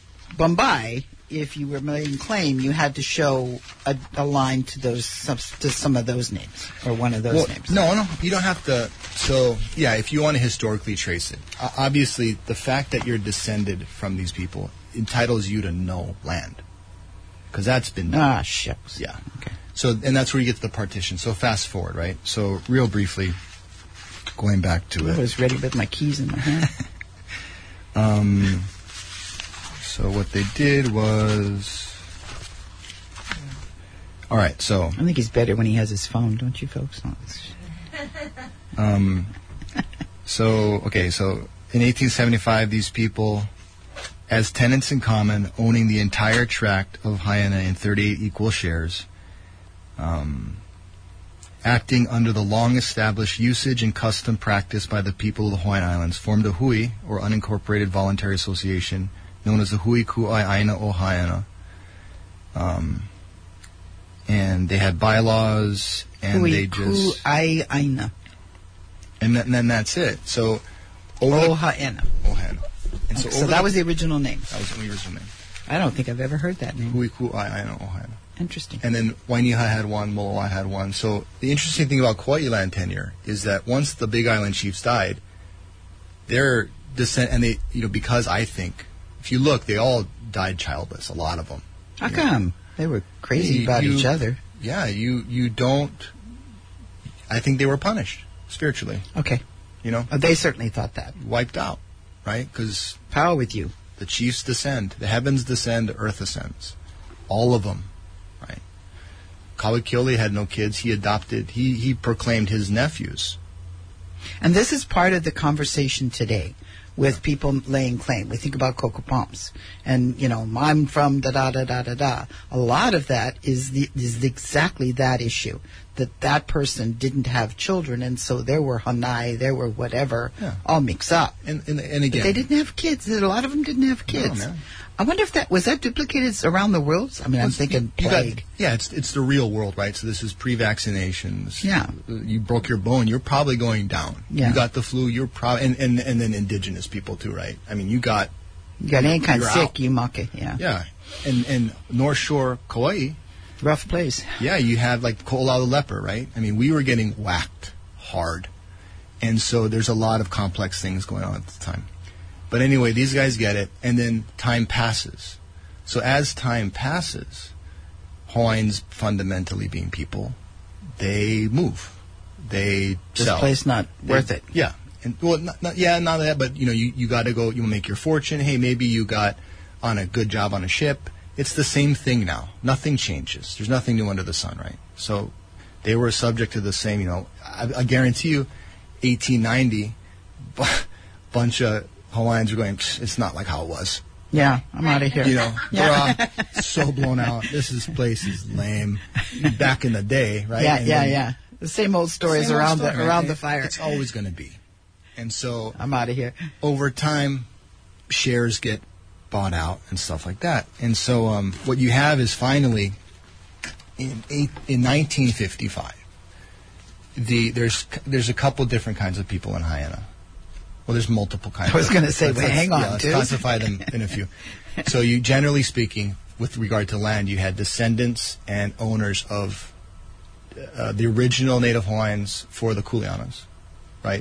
if you were making claim, you had to show a line to some of those names, or one of those names. No, you don't have to. So, yeah, if you want to historically trace it, obviously the fact that you're descended from these people entitles you to no land, because that's been done. Shucks. Yeah. Okay. So, and that's where you get to the partition. So fast forward, right? So real briefly, going back to it. I was ready with my keys in my hand. So what they did was... All right, so... I think he's better when he has his phone, don't you, folks? So in 1875, these people, as tenants in common, owning the entire tract of Haena in 38 equal shares, acting under the long-established usage and custom practiced by the people of the Hawaiian Islands, formed a hui, or unincorporated voluntary association, known as the Hui Ku'ai'aina o Haena. And they had bylaws, and Hui they just... Ku'ai'aina. And then that's it. So... Haena. And so that was the original name. That was the original name. I don't think I've ever heard that name. Hui Ku'ai'aina o Haena. Interesting. And then Wainiha had one, Moloa had one. So the interesting thing about Kauai land tenure is that once the Big Island chiefs died, their descent, and they, because I think... If you look, they all died childless, a lot of them. How come? They were crazy about each other. Yeah, you don't... I think they were punished, spiritually. Okay. They certainly thought that. Wiped out, right? Because... Power with you. The chiefs descend. The heavens descend, the earth ascends. All of them, right? Kawakiole had no kids. He adopted... He proclaimed his nephews. And this is part of the conversation today. With people laying claim. We think about cocoa palms. And, I'm from da-da-da-da-da-da. A lot of that is exactly that issue. That person didn't have children, and so there were hanai, there were whatever, all mixed up. And again... But they didn't have kids. A lot of them didn't have kids. No, man. I wonder if was that duplicated around the world? I mean, I'm thinking plague. It's the real world, right? So this is pre-vaccinations. Yeah. You broke your bone, you're probably going down. Yeah. You got the flu, you're probably... And then indigenous people, too, right? I mean, you got any kind of sick, out. you mock it, yeah. Yeah. And North Shore, Kauai... Rough place. Yeah, you had, like, Ko'olau the leper, right? I mean, we were getting whacked hard. And so there's a lot of complex things going on at the time. But anyway, these guys get it, and then time passes. So as time passes, Hawaiians fundamentally being people, they move. They This sell. place not worth it. Yeah. And well, not that, but you got to go. You make your fortune. Hey, maybe you got on a good job on a ship. It's the same thing now. Nothing changes. There's nothing new under the sun, right? So they were subject to the same. I guarantee you, 1890, bunch of Hawaiians were going. It's not like how it was. Yeah, I'm out of here. Hurrah, so blown out. This place is lame. Back in the day, right? Yeah. The same old stories Same old around story, around right? the fire. It's always going to be. And so I'm out of here. over time, shares get bought out and stuff like that. And so what you have is finally, in 1955, there's a couple different kinds of people in Haiena. Well, there's multiple kinds. I was going to say, Let's hang on, let's dude. classify them in a few. So you, generally speaking, with regard to land, you had descendants and owners of the original Native Hawaiians for the Kuleanas, right?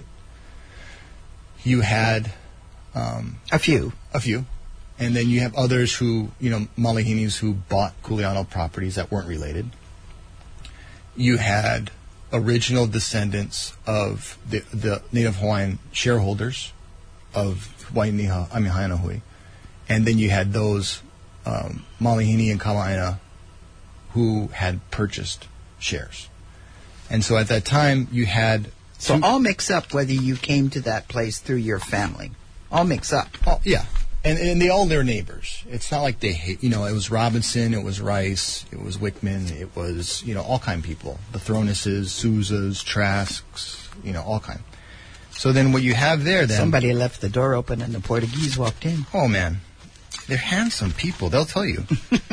You had A few. and then you have others who, Malihinis who bought Kuleana properties that weren't related. You had original descendants of the Native Hawaiian shareholders of Haiana Hui, and then you had those Malihini and Kala'aina who had purchased shares. And so at that time, you had... So all mix up whether you came to that place through your family. All mix up. Oh, yeah. And they all their neighbors. It's not like they hate, it was Robinson, it was Rice, it was Wickman, it was, all kind of people. The Thronuses, Souzas, Trasks, all kind. So then what you have there then... Somebody left the door open and the Portuguese walked in. Oh, man. They're handsome people. They'll tell you.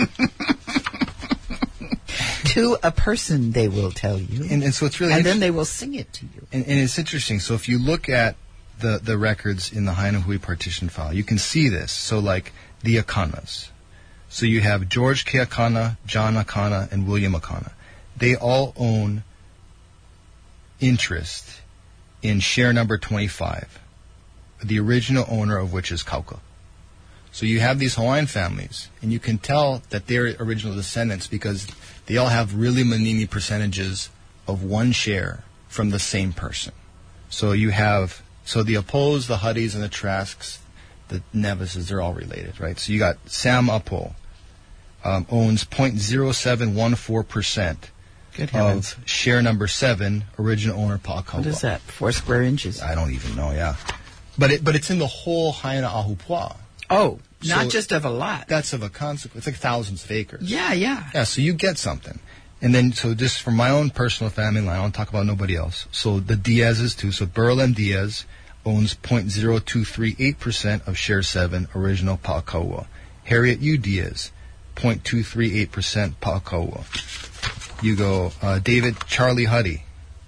To a person, they will tell you. And so it's really And then they will sing it to you. And it's interesting. So if you look at the records in the Haiana Hui partition file, you can see this. So like the Akanas. So you have George K. Akana, John Akana, and William Akana. They all own interest in share number 25, the original owner of which is Kauka. So you have these Hawaiian families, and you can tell that they're original descendants because they all have really manini percentages of one share from the same person. So you have, the Apos, the Huddies, and the Trasks, the Nevises, they're all related, right? So you got Sam Apo owns 0.0714% Good heavens. of share number 7, original owner Pa'akawa. What is that? 4 square inches? I don't even know, yeah. But it's in the whole Haiana Ahupua. Oh, not So just of a lot. That's of a consequence. It's like thousands of acres. Yeah. Yeah, so you get something. And then, so just from my own personal family line, I don't talk about nobody else. So the Diazes too. So Burl M. Diaz owns 0.0238% of share 7, original Pa'akawa. Harriet U. Diaz, 0.238% Pa'akawa. You go David Charlie Huddy,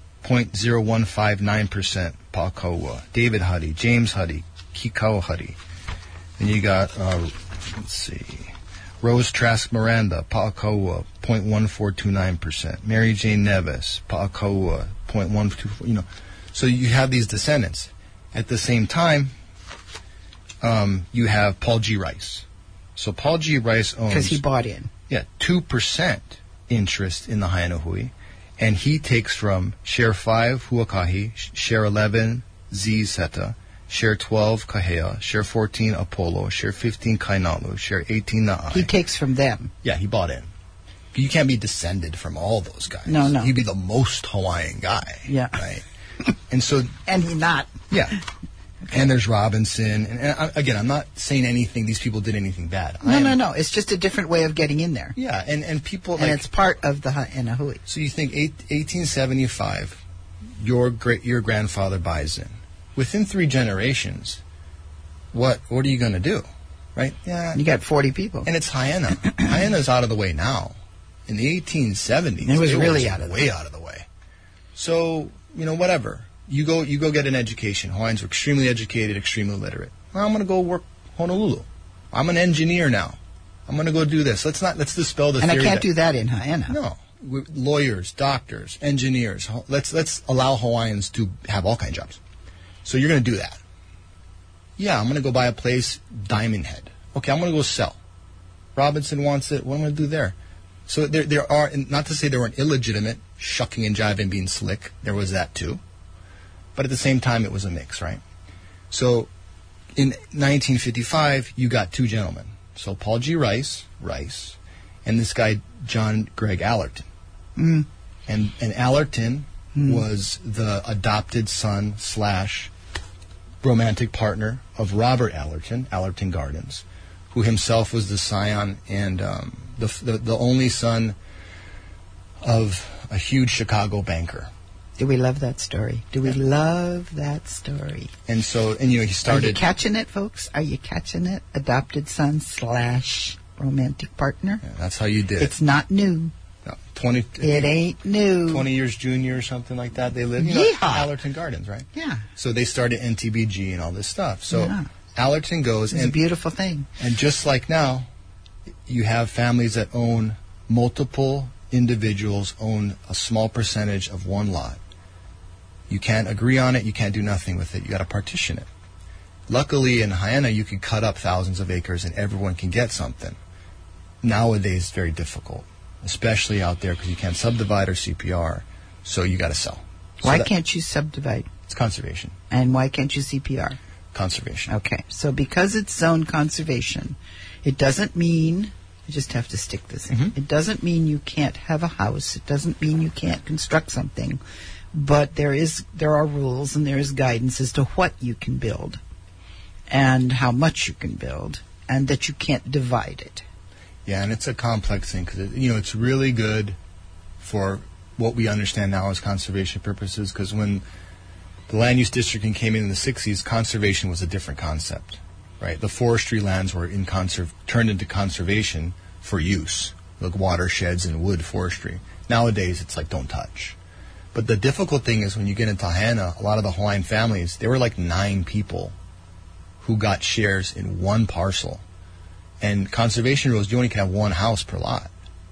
0.0159% Pa'akawa. David Huddy, James Huddy, Kikau Huddy. Then you got, Rose Trask Miranda, Pa'akawa, 0.1429%. Mary Jane Neves, Pa'akawa, 0.124, So you have these descendants. At the same time, you have Paul G. Rice. So Paul G. Rice owns... Because he bought in. Yeah, 2% interest in the Haiana Hui. And he takes from share 5, Huakahi, share 11, Z Seta, share 12, Kahea, share 14, Apollo, share 15, Kainalu, share 18, Na'ai. He takes from them. Yeah, he bought in. You can't be descended from all those guys. No. He'd be the most Hawaiian guy. Yeah. Right? And so... And he not. Yeah. Okay. And there's Robinson. And again, I'm not saying anything, these people did anything bad. No. It's just a different way of getting in there. Yeah, and people... And it's part of the Haiana Hui. So you think 1875, your grandfather buys in. Within 3 generations, what are you going to do? Right? Yeah. You got 40 people. And it's Haiena. Haiena's out of the way now. In the 1870s, it was really way out of the way. So, whatever. You go get an education. Hawaiians are extremely educated, extremely literate. Well, I'm going to go work Honolulu. I'm an engineer now. I'm going to go do this. Let's dispel the theory. And I can't do that in Haiena. No. Lawyers, doctors, engineers. Let's allow Hawaiians to have all kinds of jobs. So you're going to do that. Yeah, I'm going to go buy a place, Diamond Head. Okay, I'm going to go sell. Robinson wants it. What am I going to do there? So there are, not to say there weren't illegitimate shucking and jiving, being slick. There was that too. But at the same time, it was a mix, right? So in 1955, you got two gentlemen. So Paul G. Rice, and this guy, John Gregg Allerton. Mm. And Allerton was the adopted son / romantic partner of Robert Allerton, Allerton Gardens, who himself was the scion and the only son of a huge Chicago banker. Do we love that story? Do we love that story? And so, and he started... Are you catching it, folks? Are you catching it? Adopted son / romantic partner? Yeah, that's how you did it. It's not new. No, It ain't new. 20 years junior or something like that. They lived Yeehaw. Allerton Gardens, right? Yeah. So they started NTBG and all this stuff. So Allerton goes... It's a beautiful thing. And just like now, you have families that own multiple individuals own a small percentage of one lot. You can't agree on it. You can't do nothing with it. You got to partition it. Luckily, in Haena, you can cut up thousands of acres and everyone can get something. Nowadays, it's very difficult, especially out there because you can't subdivide or CPR, so you got to sell. Why can't you subdivide? It's conservation. And why can't you CPR? Conservation. Okay, so because it's zone conservation, it doesn't mean... I just have to stick this in. Mm-hmm. It doesn't mean you can't have a house. It doesn't mean you can't construct something. But there are rules and there is guidance as to what you can build and how much you can build, and that you can't divide it. Yeah, and it's a complex thing because it's really good for what we understand now as conservation purposes. Because when the land use districting came in the 60s, conservation was a different concept, right? The forestry lands were turned into conservation for use, like watersheds and wood forestry. Nowadays, it's like don't touch. But the difficult thing is when you get into Haena, a lot of the Hawaiian families, there were like 9 people who got shares in one parcel. And conservation rules, you only can have one house per lot.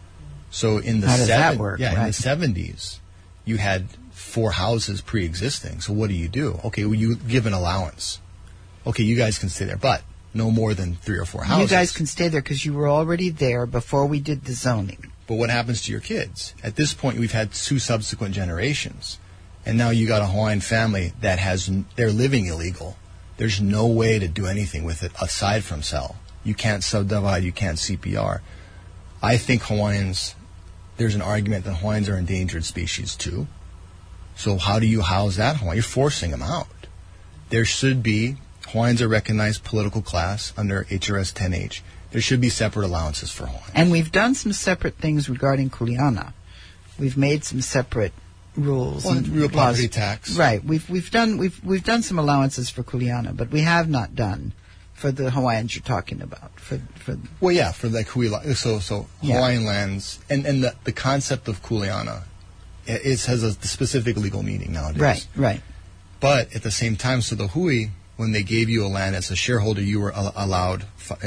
So in the How does that work? Yeah, right. in the 70s, you had 4 houses pre-existing. So what do? Okay, well, you give an allowance. Okay, you guys can stay there, but no more than 3 or 4 houses. You guys can stay there because you were already there before we did the zoning. But what happens to your kids? At this point, we've had 2 subsequent generations. And now you got a Hawaiian family that they're living illegal. There's no way to do anything with it aside from sell. You can't subdivide, you can't CPR. I think there's an argument that Hawaiians are endangered species too. So how do you house that Hawaiian? You're forcing them out. There should be, Hawaiians are recognized political class under HRS 10H. There should be separate allowances for Hawaiians. And we've done some separate things regarding Kuleana. We've made some separate rules. Well, and real laws. property tax. Right. We've done some allowances for Kuleana, but we have not done for the Hawaiians you're talking about. Well, yeah, for like so Hawaiian lands and the concept of Kuleana, it has a specific legal meaning nowadays. Right. But at the same time, so the Hui, when they gave you a land as a shareholder, you were allowed,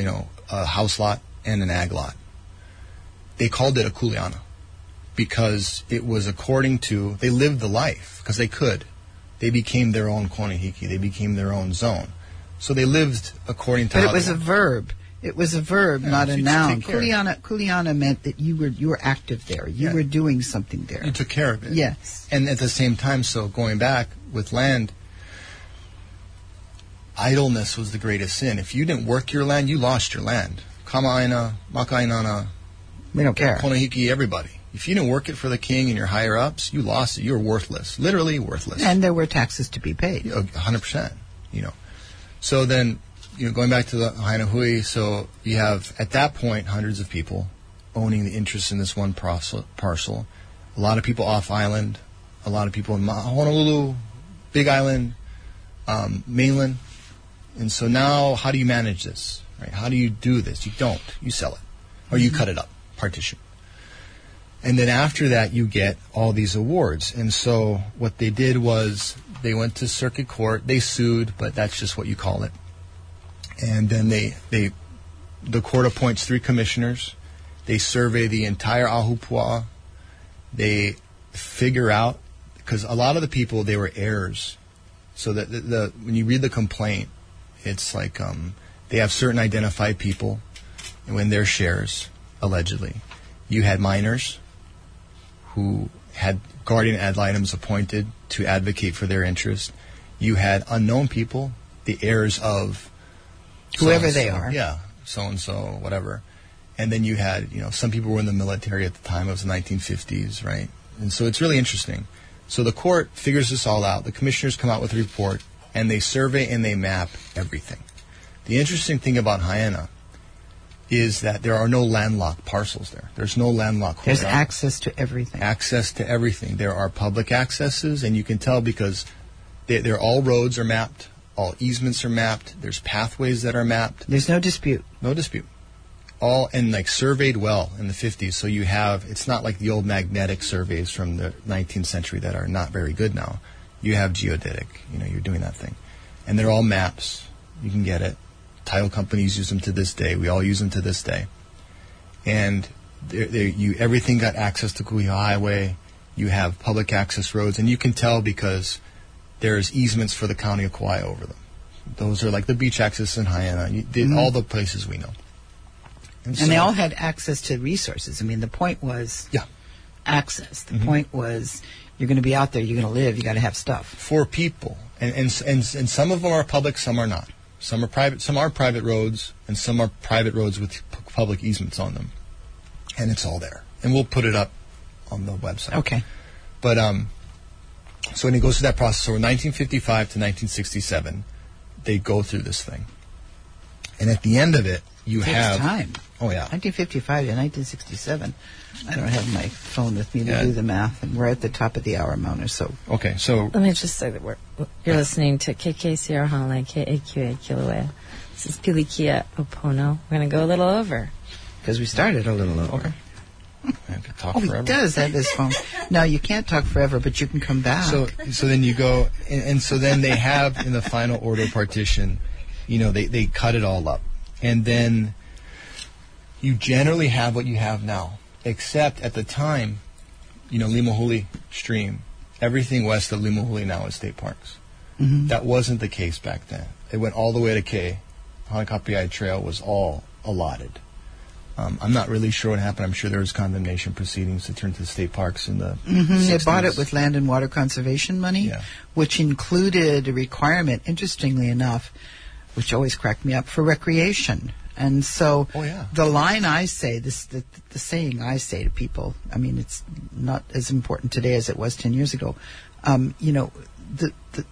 a house lot and an ag lot. They called it a Kuleana because it was according to, they lived the life because they could. They became their own konehiki. They became their own zone. So they lived according to. But it was a verb. It was a verb, not a noun. Kuleana meant that you were active there. You were doing something there. You took care of it. Yes. And at the same time, so going back with land, idleness was the greatest sin. If you didn't work your land, you lost your land. Kama'aina, Maka'ainana, we don't care. Konehiki, everybody. If you didn't work it for the king and your higher ups, you lost it. You were worthless, literally worthless. And there were taxes to be paid. 100%. So then, going back to the Haena Hui, so you have at that point hundreds of people owning the interest in this one parcel. A lot of people off island, a lot of people in Honolulu, Big Island, mainland. And so now, how do you manage this? Right? How do you do this? You don't. You sell it. Or you cut it up, partition. And then after that, you get all these awards. And so what they did was they went to circuit court. They sued, but that's just what you call it. And then the court appoints 3 commissioners. They survey the entire Ahupua'a. They figure out, because a lot of the people, they were heirs So that when you read the complaint, it's like they have certain identified people in their shares, allegedly. You had minors who had guardian ad litems appointed to advocate for their interest. You had unknown people, the heirs of whoever they are. Yeah, so-and-so, whatever. And then you had, some people were in the military at the time. It was the 1950s, right? And so it's really interesting. So the court figures this all out. The commissioners come out with a report, and they survey and they map everything. The interesting thing about Haena is that there are no landlocked parcels there. There's no landlocked. There's access to everything. Access to everything. There are public accesses, and you can tell because they're all roads are mapped, all easements are mapped. There's pathways that are mapped. There's no dispute. No dispute. All and surveyed well in the 50s. So you have, it's not like the old magnetic surveys from the 19th century that are not very good now. You have geodetic. You're doing that thing, and they're all maps. You can get it. Title companies use them to this day. We all use them to this day. And everything got access to Kuiha Highway. You have public access roads, and you can tell because there's easements for the county of Kauai over them. Those are like the beach access in Haena, all the places we know. And they all had access to resources. I mean, the point was access. The point was you're going to be out there, you're going to live, you got to have stuff. For people. And some of them are public, some are not. Some are private roads, and some are private roads with public easements on them. And it's all there. And we'll put it up on the website. Okay. But, so when it goes through that process, so in 1955 to 1967, they go through this thing. And at the end of it, you have... time. Oh, yeah. 1955 to 1967. I don't have my phone with me to do the math, and we're at the top of the hour, Mona, so... Okay, so... Let me just say that you're listening to KKCR Honolulu, KAQA Kilauea. This is Pilikia Opono. We're going to go a little over. Because we started a little over. Okay. I have to talk forever. He does have his phone. No, you can't talk forever, but you can come back. So then you go... And so then they have, in the final order partition, they cut it all up. And then you generally have what you have now. Except at the time, Limahuli Stream, everything west of Limahuli now is state parks. Mm-hmm. That wasn't the case back then. It went all the way to K. Hanakapiai Trail was all allotted. I'm not really sure what happened. I'm sure there was condemnation proceedings to turn to state parks in the 60s. They bought it with land and water conservation money, which included a requirement, interestingly enough, which always cracked me up, for recreation. And so the line I say, the saying I say to people, I mean, it's not as important today as it was 10 years ago. The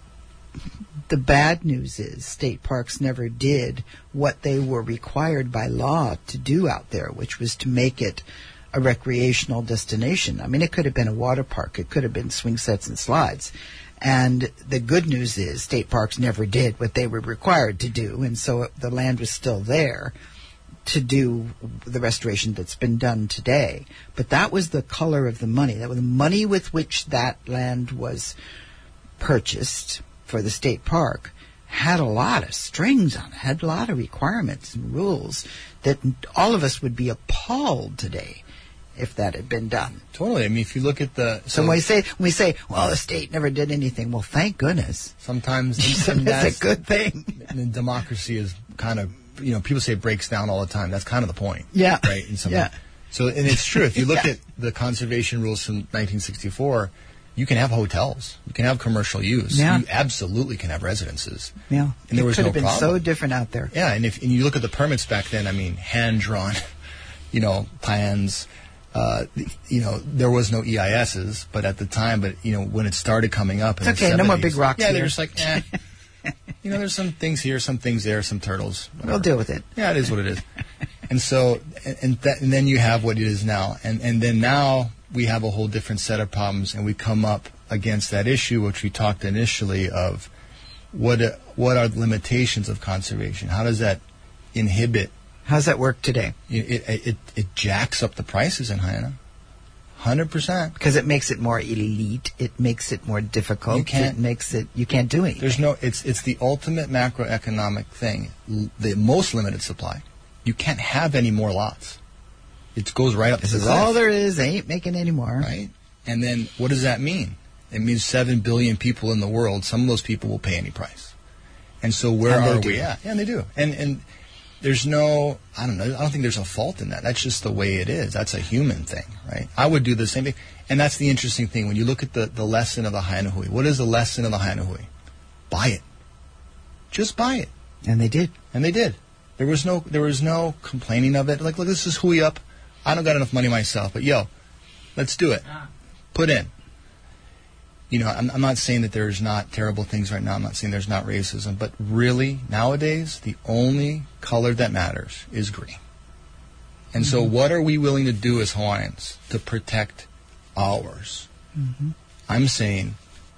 bad news is state parks never did what they were required by law to do out there, which was to make it a recreational destination. I mean, it could have been a water park. It could have been swing sets and slides. And the good news is state parks never did what they were required to do, and so the land was still there to do the restoration that's been done today. But that was the color of the money. That was the money with which that land was purchased for the state park had a lot of strings on it, had a lot of requirements and rules that all of us would be appalled today if that had been done. Totally. I mean, if you look at the... So when we say, well, the state never did anything, well, thank goodness. Sometimes it's a good thing. And democracy is kind of, people say it breaks down all the time. That's kind of the point. Yeah. Right? So, and it's true. If you look at the conservation rules from 1964, you can have hotels. You can have commercial use. Yeah. You absolutely can have residences. Yeah. And there was no problem. It could have been so different out there. Yeah, and you look at the permits back then, I mean, hand-drawn, plans... there was no EISs, but at the time, when it started coming up in the 70s, no more big rocks here. Yeah, they're just like, there's some things here, some things there, some turtles. Whatever. We'll deal with it. Yeah, it is what it is. And so, and then you have what it is now. And then now we have a whole different set of problems, and we come up against that issue, which we talked initially of what are the limitations of conservation? How does that inhibit? How's that work today? It jacks up the prices in Haena, 100%. Because it makes it more elite. It makes it more difficult. You can't do anything. There's no. It's the ultimate macroeconomic thing. The most limited supply. You can't have any more lots. It goes right up. This is all there is. They ain't making any more. Right. And then what does that mean? It means 7 billion people in the world. Some of those people will pay any price. And so where And they are do. we at? Yeah, and they do. And there's no, I don't know, I don't think there's a fault in that. That's just the way it is. That's a human thing, right? I would do the same thing. And that's the interesting thing. When you look at the lesson of the Hainahui, what is the lesson of the Hainahui? Buy it. Just buy it. And they did. And they did. There was no complaining of it. Like, look, this is hui up. I don't got enough money myself, but yo, let's do it. Put in. You know, I'm not saying that there's not terrible things right now. I'm not saying there's not racism. But really, nowadays, the only color that matters is green. And so what are we willing to do as Hawaiians to protect ours? I'm saying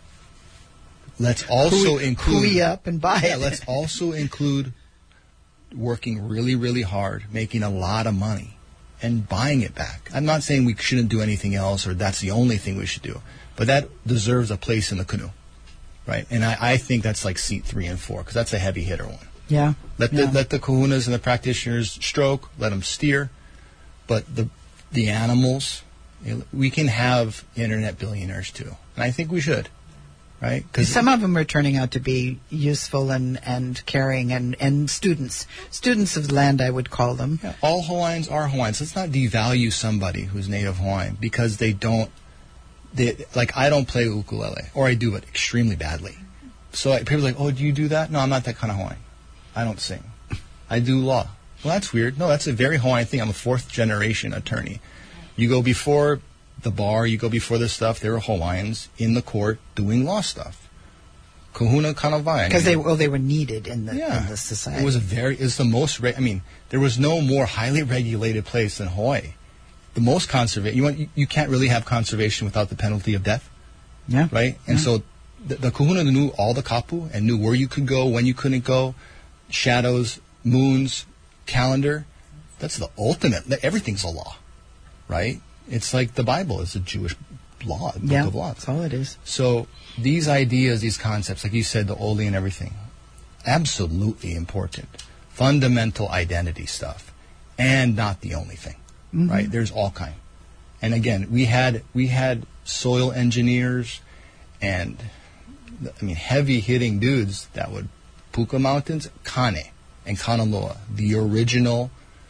let's also include... Hui up and buy it. Let's also include working really, really hard, making a lot of money, and buying it back. I'm not saying we shouldn't do anything else or that's the only thing we should do. But that deserves a place in the canoe, right? And I think that's like seat 3 and 4 because that's a heavy hitter one. Yeah. Let the kahunas and the practitioners stroke, let them steer. But the animals, we can have internet billionaires too. And I think we should, right? Because some of them are turning out to be useful and caring and students. Students of the land, I would call them. Yeah, all Hawaiians are Hawaiians. Let's not devalue somebody who's native Hawaiian because they don't. Like, I don't play ukulele, or I do, but extremely badly. So people are like, oh, do you do that? No, I'm not that kind of Hawaiian. I don't sing. I do law. Well, that's weird. No, that's a very Hawaiian thing. I'm a 4th-generation attorney. You go before the bar, you go before this stuff, there are Hawaiians in the court doing law stuff. Kahuna Kanawai. Because they were needed in the society. It was the most, there was no more highly regulated place than Hawaii. The most conservation. You can't really have conservation without the penalty of death. Yeah. Right? And so the kahuna knew all the kapu and knew where you could go, when you couldn't go, shadows, moons, calendar. That's the ultimate. Everything's a law. Right? It's like the Bible is a Jewish law, book of law. That's all it is. So these ideas, these concepts, like you said, the Oli and everything, absolutely important. Fundamental identity stuff. And not the only thing. Right? There's all kind. And again, we had soil engineers and heavy hitting dudes that would Puka Mountains, Kane and Kanaloa, the original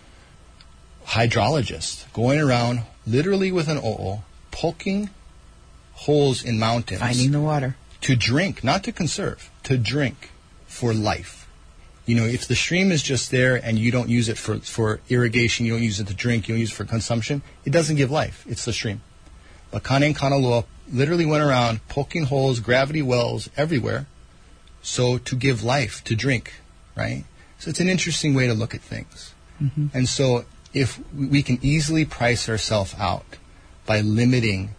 hydrologist, going around literally with an o'o, poking holes in mountains. Finding the water. To drink, not to conserve, to drink for life. You know, if the stream is just there and you don't use it for irrigation, you don't use it to drink, you don't use it for consumption, it doesn't give life. It's the stream. But Kane and Kanaloa literally went around poking holes, gravity wells everywhere, so to give life, to drink, right? So it's an interesting way to look at things. And so if we can easily price ourselves out by limiting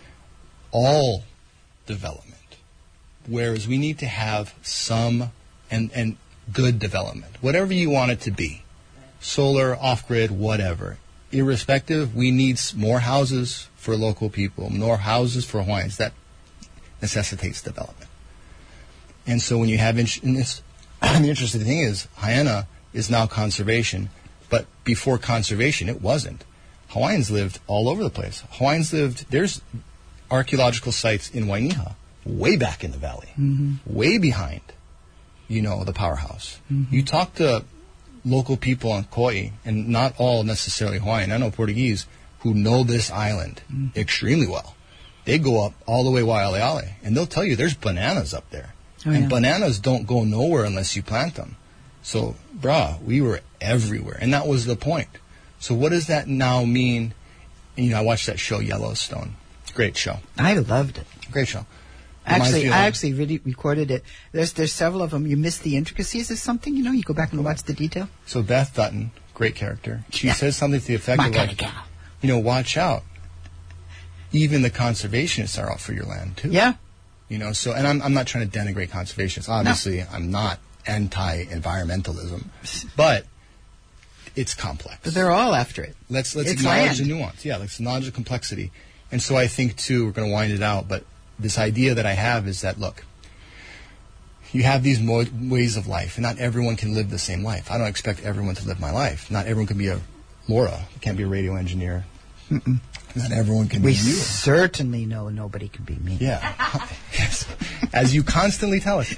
all development, whereas we need to have some and good development, whatever you want it to be, solar, off-grid, whatever. Irrespective, we need more houses for local people, more houses for Hawaiians. That necessitates development. And so when you have, the interesting thing is, Haiena is now conservation, but before conservation, it wasn't. Hawaiians lived all over the place. There's archaeological sites in Wainiha, way back in the valley, way behind, the powerhouse. You talk to local people on Kauai, and not all necessarily Hawaiian, I know Portuguese, who know this island extremely well. They go up all the way Waialeale, and they'll tell you there's bananas up there. And bananas don't go nowhere unless you plant them. So, we were everywhere, and that was the point. So what does that now mean? I watched that show, Yellowstone. Great show. I loved it. Great show. I actually really recorded it. There's several of them. You miss the intricacies of something, you go back and watch the detail. So Beth Dutton, great character. She says something to the effect of like, watch out. Even the conservationists are out for your land too. Yeah. So, and I'm not trying to denigrate conservationists. Obviously, I'm not anti-environmentalism, but it's complex. But they're all after it. Let's it's acknowledge land. the nuance. Yeah, let's acknowledge the complexity. And so I think too, we're going to wind it out, but this idea that I have is that, look, you have these ways of life, and not everyone can live the same life. I don't expect everyone to live my life. Not everyone can be a Laura. You can't be a radio engineer. Not everyone can We be you. certainly know nobody can be me. Yeah. Yes. As you constantly tell us.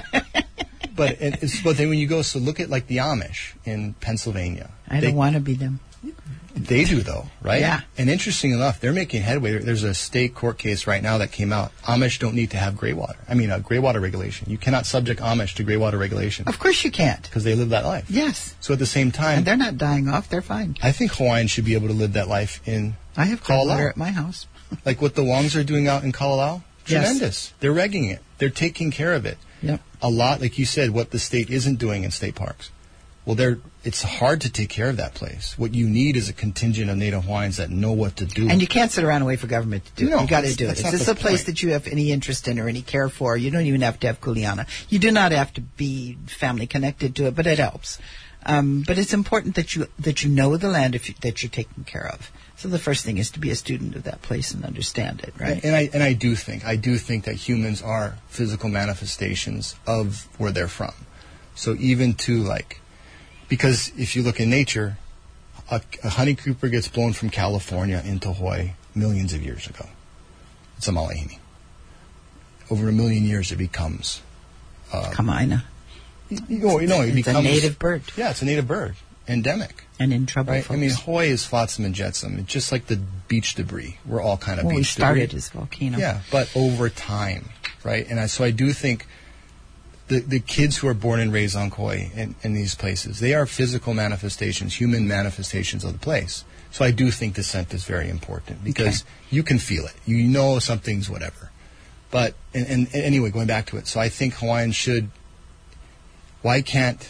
But then when you go, so look at like the Amish in Pennsylvania. I don't want to be them. They do though, right? Yeah. And interesting enough, they're making headway. There's a state court case right now that came out. Amish don't need to have gray water. Gray water regulation. You cannot subject Amish to gray water regulation. Of course you can't. Because they live that life. Yes. So at the same time, And they're not dying off. They're fine. I think Hawaiians should be able to live that life in I have cold water Kalalau. at my house. Like what the Wongs are doing out in Kalalau. Yes. Tremendous. They're regging it. They're taking care of it. Yep. A lot, like you said, what the state isn't doing in state parks. Well, it's hard to take care of that place. What you need is a contingent of Native Hawaiians that know what to do. And you can't sit around and wait for government to do No, it. You got to that's- do it. that's If not this is the a place point. that you have any interest in or any care for, you don't even have to have kuleana. You do not have to be family connected to it, but it helps. But it's important that you know the land that you're taking care of. So the first thing is to be a student of that place and understand it, right? And I do think that humans are physical manifestations of where they're from. So even because if you look in nature, a honey creeper gets blown from California into Hawaii millions of years ago. It's a malahini. Over 1 million years, it becomes. Kamaina. It It's becomes a native bird. Yeah, it's a native bird, endemic. And in trouble, Right? folks. Hawaii is flotsam and jetsam. It's just like the beach debris. We're all kind of Well, we beach started debris. as volcano. Yeah, but over time, right? And so I do think the kids who are born and raised on Kauai in these places, they are physical manifestations, human manifestations of the place. So I do think descent is very important because you can feel it. You know something's whatever. But, and anyway, going back to it, so I think Hawaiians should, why can't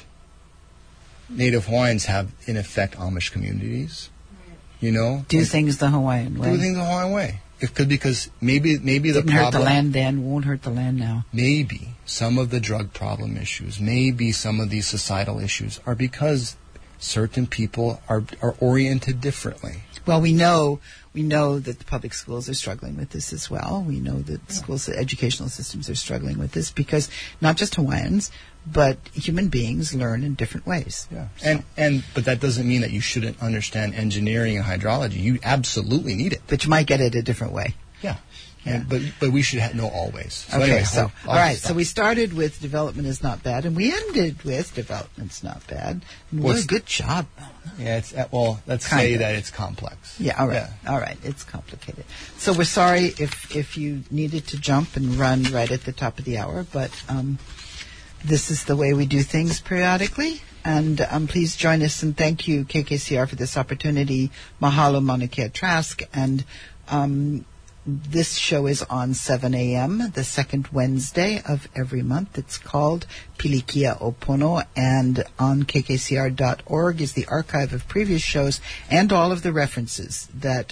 Native Hawaiians have, in effect, Amish communities? Do things the Hawaiian way. Do things the Hawaiian way. Because maybe the Didn't hurt the problem, land then, won't hurt the land now. maybe some of the drug problem issues, maybe some of these societal issues are because certain people are oriented differently. Well, we know that the public schools are struggling with this as well. We know that schools, educational systems are struggling with this because not just Hawaiians, but human beings learn in different ways. Yeah. So- But that doesn't mean that you shouldn't understand engineering and hydrology. You absolutely need it. But you might get it a different way. Yeah. Yeah. But we should know always. So Okay, anyway, so I'll all right, stop. so we started with development is not bad, and we ended with development's not bad. And what a What's- good job. Yeah, let's Kind say of. that it's complex. Yeah, all right. Yeah. All right. It's complicated. So we're sorry if you needed to jump and run right at the top of the hour, but this is the way we do things periodically. And please join us and thank you, KKCR, for this opportunity. Mahalo, Mauna Kea Trask. And this show is on 7 a.m., the second Wednesday of every month. It's called Pilikia Opono, and on kkcr.org is the archive of previous shows and all of the references that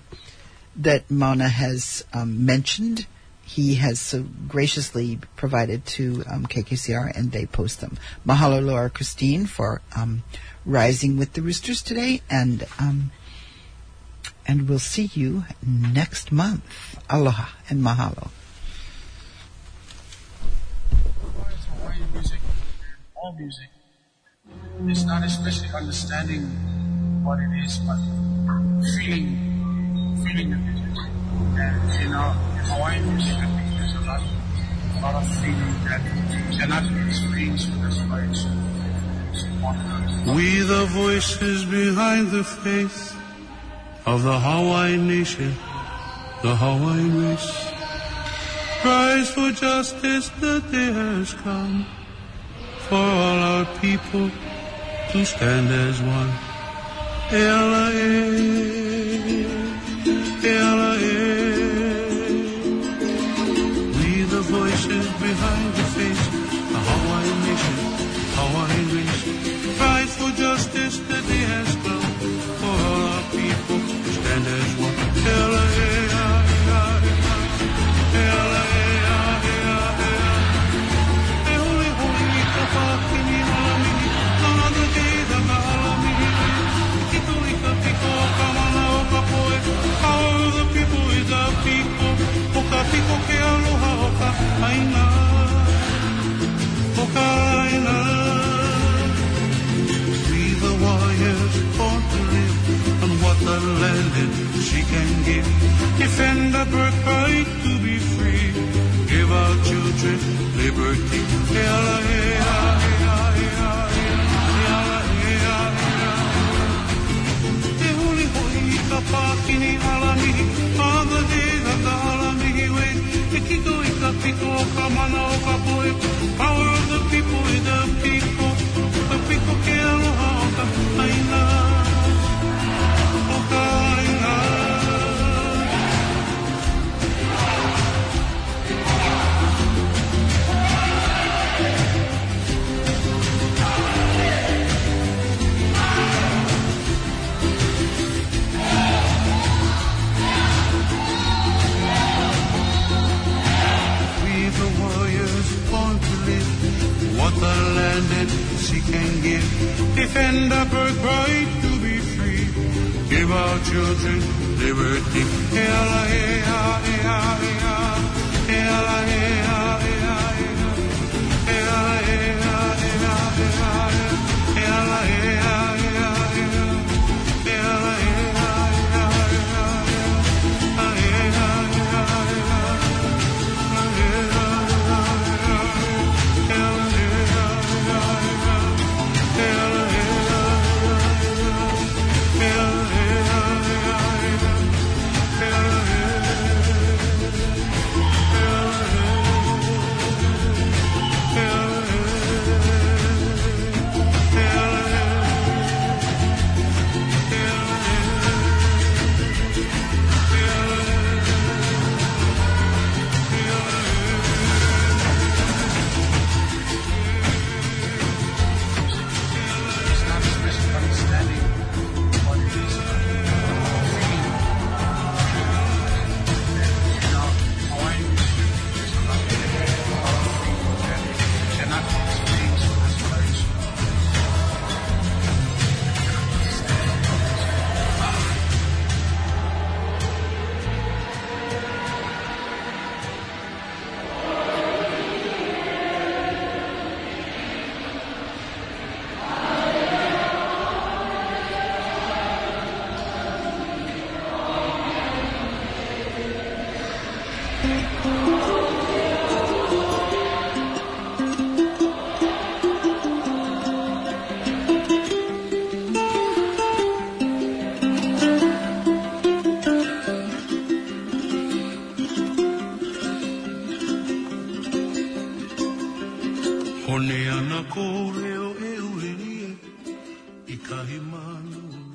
Mauna has mentioned. He has so graciously provided to KKCR, and they post them. Mahalo, Laura Christine, for rising with the roosters today, and we'll see you next month. Aloha and mahalo. Hawaiian music, all music, it's not especially understanding what it is, but feeling the music. And in Hawaiian music, I think there's a lot of feeling that cannot be explained, so that's why it's important. We the voices behind the faith of the Hawaiian nation, the Hawaiian race. Rise for justice, the day has come for all our people to stand as one. We the voices behind the face, the Hawaiian nation, Hawaiian race. Rise for justice, the day has come for all our people to stand as one. Holy, she can give. Defend our birthright to be free. Give our children liberty. Ella, ella, ella, ella. Ella, ella, ella, ella. Ella, ella, ella, ella. Ella, ella, ella, ella. Ella, ella, ella, ella. Hone ana ko reo e uerie I kahi manu